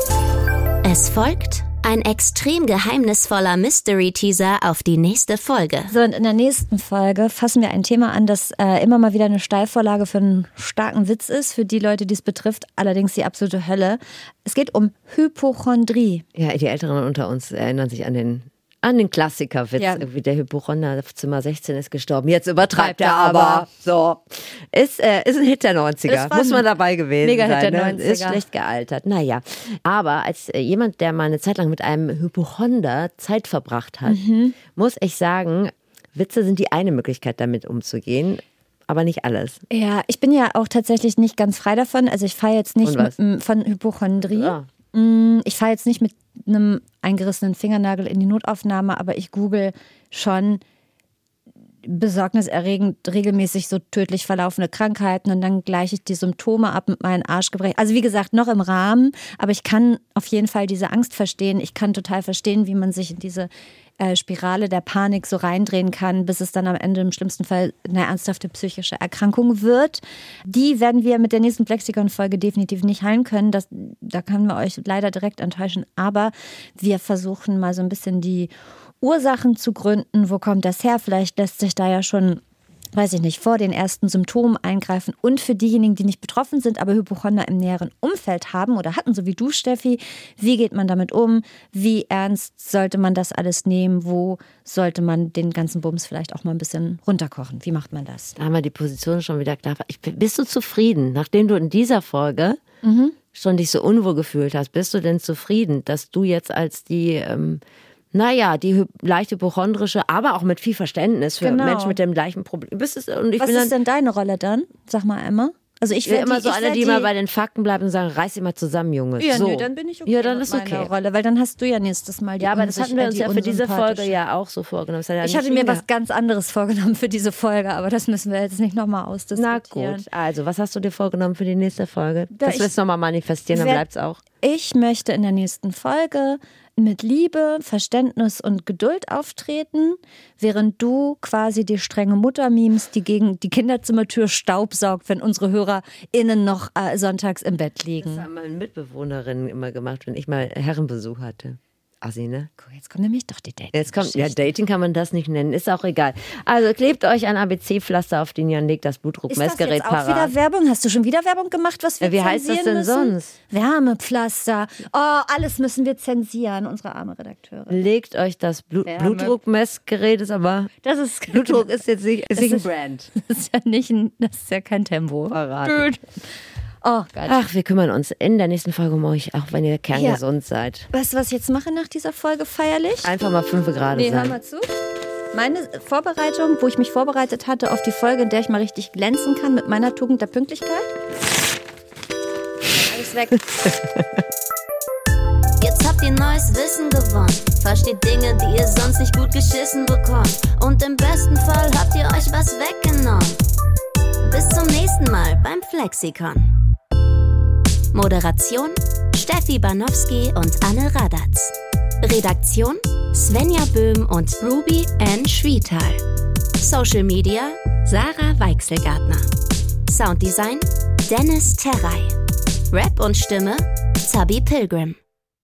Es folgt ein extrem geheimnisvoller Mystery-Teaser auf die nächste Folge. So, und in der nächsten Folge fassen wir ein Thema an, das immer mal wieder eine Steilvorlage für einen starken Witz ist, für die Leute, die es betrifft, allerdings die absolute Hölle. Es geht um Hypochondrie. Ja, die Älteren unter uns erinnern sich an den Klassikerwitz. Ja. Irgendwie der Hypochonder auf Zimmer 16 ist gestorben. Jetzt übertreibt er aber. So. Ist ein Hit der 90er. Muss man dabei gewesen mega sein. Hit der 90er. Ist schlecht gealtert. Naja. Aber als jemand, der mal eine Zeit lang mit einem Hypochonder Zeit verbracht hat, muss ich sagen, Witze sind die eine Möglichkeit, damit umzugehen. Aber nicht alles. Ja, ich bin ja auch tatsächlich nicht ganz frei davon. Also ich fahre jetzt nicht von Hypochondrie. Ja. Ich fahre jetzt nicht mit einem eingerissenen Fingernagel in die Notaufnahme, aber ich google schon besorgniserregend regelmäßig so tödlich verlaufende Krankheiten und dann gleiche ich die Symptome ab mit meinen Arschgebrechen. Also wie gesagt, noch im Rahmen, aber ich kann auf jeden Fall diese Angst verstehen. Ich kann total verstehen, wie man sich in diese Spirale der Panik so reindrehen kann, bis es dann am Ende im schlimmsten Fall eine ernsthafte psychische Erkrankung wird. Die werden wir mit der nächsten Flexikon-Folge definitiv nicht heilen können. Da können wir euch leider direkt enttäuschen. Aber wir versuchen mal so ein bisschen die Ursachen zu gründen. Wo kommt das her? Vielleicht lässt sich da ja schon, weiß ich nicht, vor den ersten Symptomen eingreifen. Und für diejenigen, die nicht betroffen sind, aber Hypochonder im näheren Umfeld haben oder hatten, so wie du, Steffi, wie geht man damit um? Wie ernst sollte man das alles nehmen? Wo sollte man den ganzen Bums vielleicht auch mal ein bisschen runterkochen? Wie macht man das? Da haben wir die Position schon wieder klar. Bist du zufrieden, nachdem du in dieser Folge schon dich so unwohl gefühlt hast? Bist du denn zufrieden, dass du jetzt als die... die leicht hypochondrische, aber auch mit viel Verständnis für Menschen mit dem gleichen Problem. Was ist denn deine Rolle dann? Sag mal, Emma. Also ich will immer so eine, die mal bei den Fakten bleibt und sagen, reiß dich mal zusammen, Junge. Ja, so. nee, dann bin ich okay. Ja, dann ist okay. Rolle, weil dann hast du ja nächstes Mal die aber das hatten wir uns ja für diese Folge ja auch so vorgenommen. Ich hatte mir was ganz anderes vorgenommen für diese Folge, aber das müssen wir jetzt nicht nochmal ausdiskutieren. Na gut, also was hast du dir vorgenommen für die nächste Folge? Das willst du nochmal manifestieren, dann bleibt's auch. Ich möchte in der nächsten Folge mit Liebe, Verständnis und Geduld auftreten, während du quasi die strenge Mutter mimst, die gegen die Kinderzimmertür staubsaugt, wenn unsere HörerInnen noch sonntags im Bett liegen. Das haben meine Mitbewohnerinnen immer gemacht, wenn ich mal Herrenbesuch hatte. Assi, ne? Guck, jetzt kommt nämlich doch die Dating. Dating kann man das nicht nennen, ist auch egal. Also klebt euch ein ABC-Pflaster auf den Jan, legt das Blutdruckmessgerät parat. Ist das jetzt auch wieder Werbung? Hast du schon wieder Werbung gemacht, was wir wie heißt das denn sonst? Wärmepflaster. Oh, alles müssen wir zensieren, unsere arme Redakteurin. Legt euch das Blutdruckmessgerät, Blutdruck ist jetzt nicht, ist nicht ein Brand. Das ist ja kein Tempo. Parat. Oh Gott. Ach, wir kümmern uns in der nächsten Folge um euch, auch wenn ihr kerngesund seid. Weißt du, was ich jetzt mache nach dieser Folge feierlich? Einfach mal 5 Grad sein. Hör mal zu. Meine Vorbereitung, wo ich mich vorbereitet hatte auf die Folge, in der ich mal richtig glänzen kann mit meiner Tugend der Pünktlichkeit. Alles weg. Jetzt habt ihr neues Wissen gewonnen. Versteht Dinge, die ihr sonst nicht gut geschissen bekommt. Und im besten Fall habt ihr euch was weggenommen. Bis zum nächsten Mal beim Flexikon. Moderation Steffi Banowski und Anne Radatz. Redaktion Svenja Böhm und Ruby Ann Schwietal. Social Media Sarah Weichselgartner. Sounddesign Dennis Terrey. Rap und Stimme Zabi Pilgrim.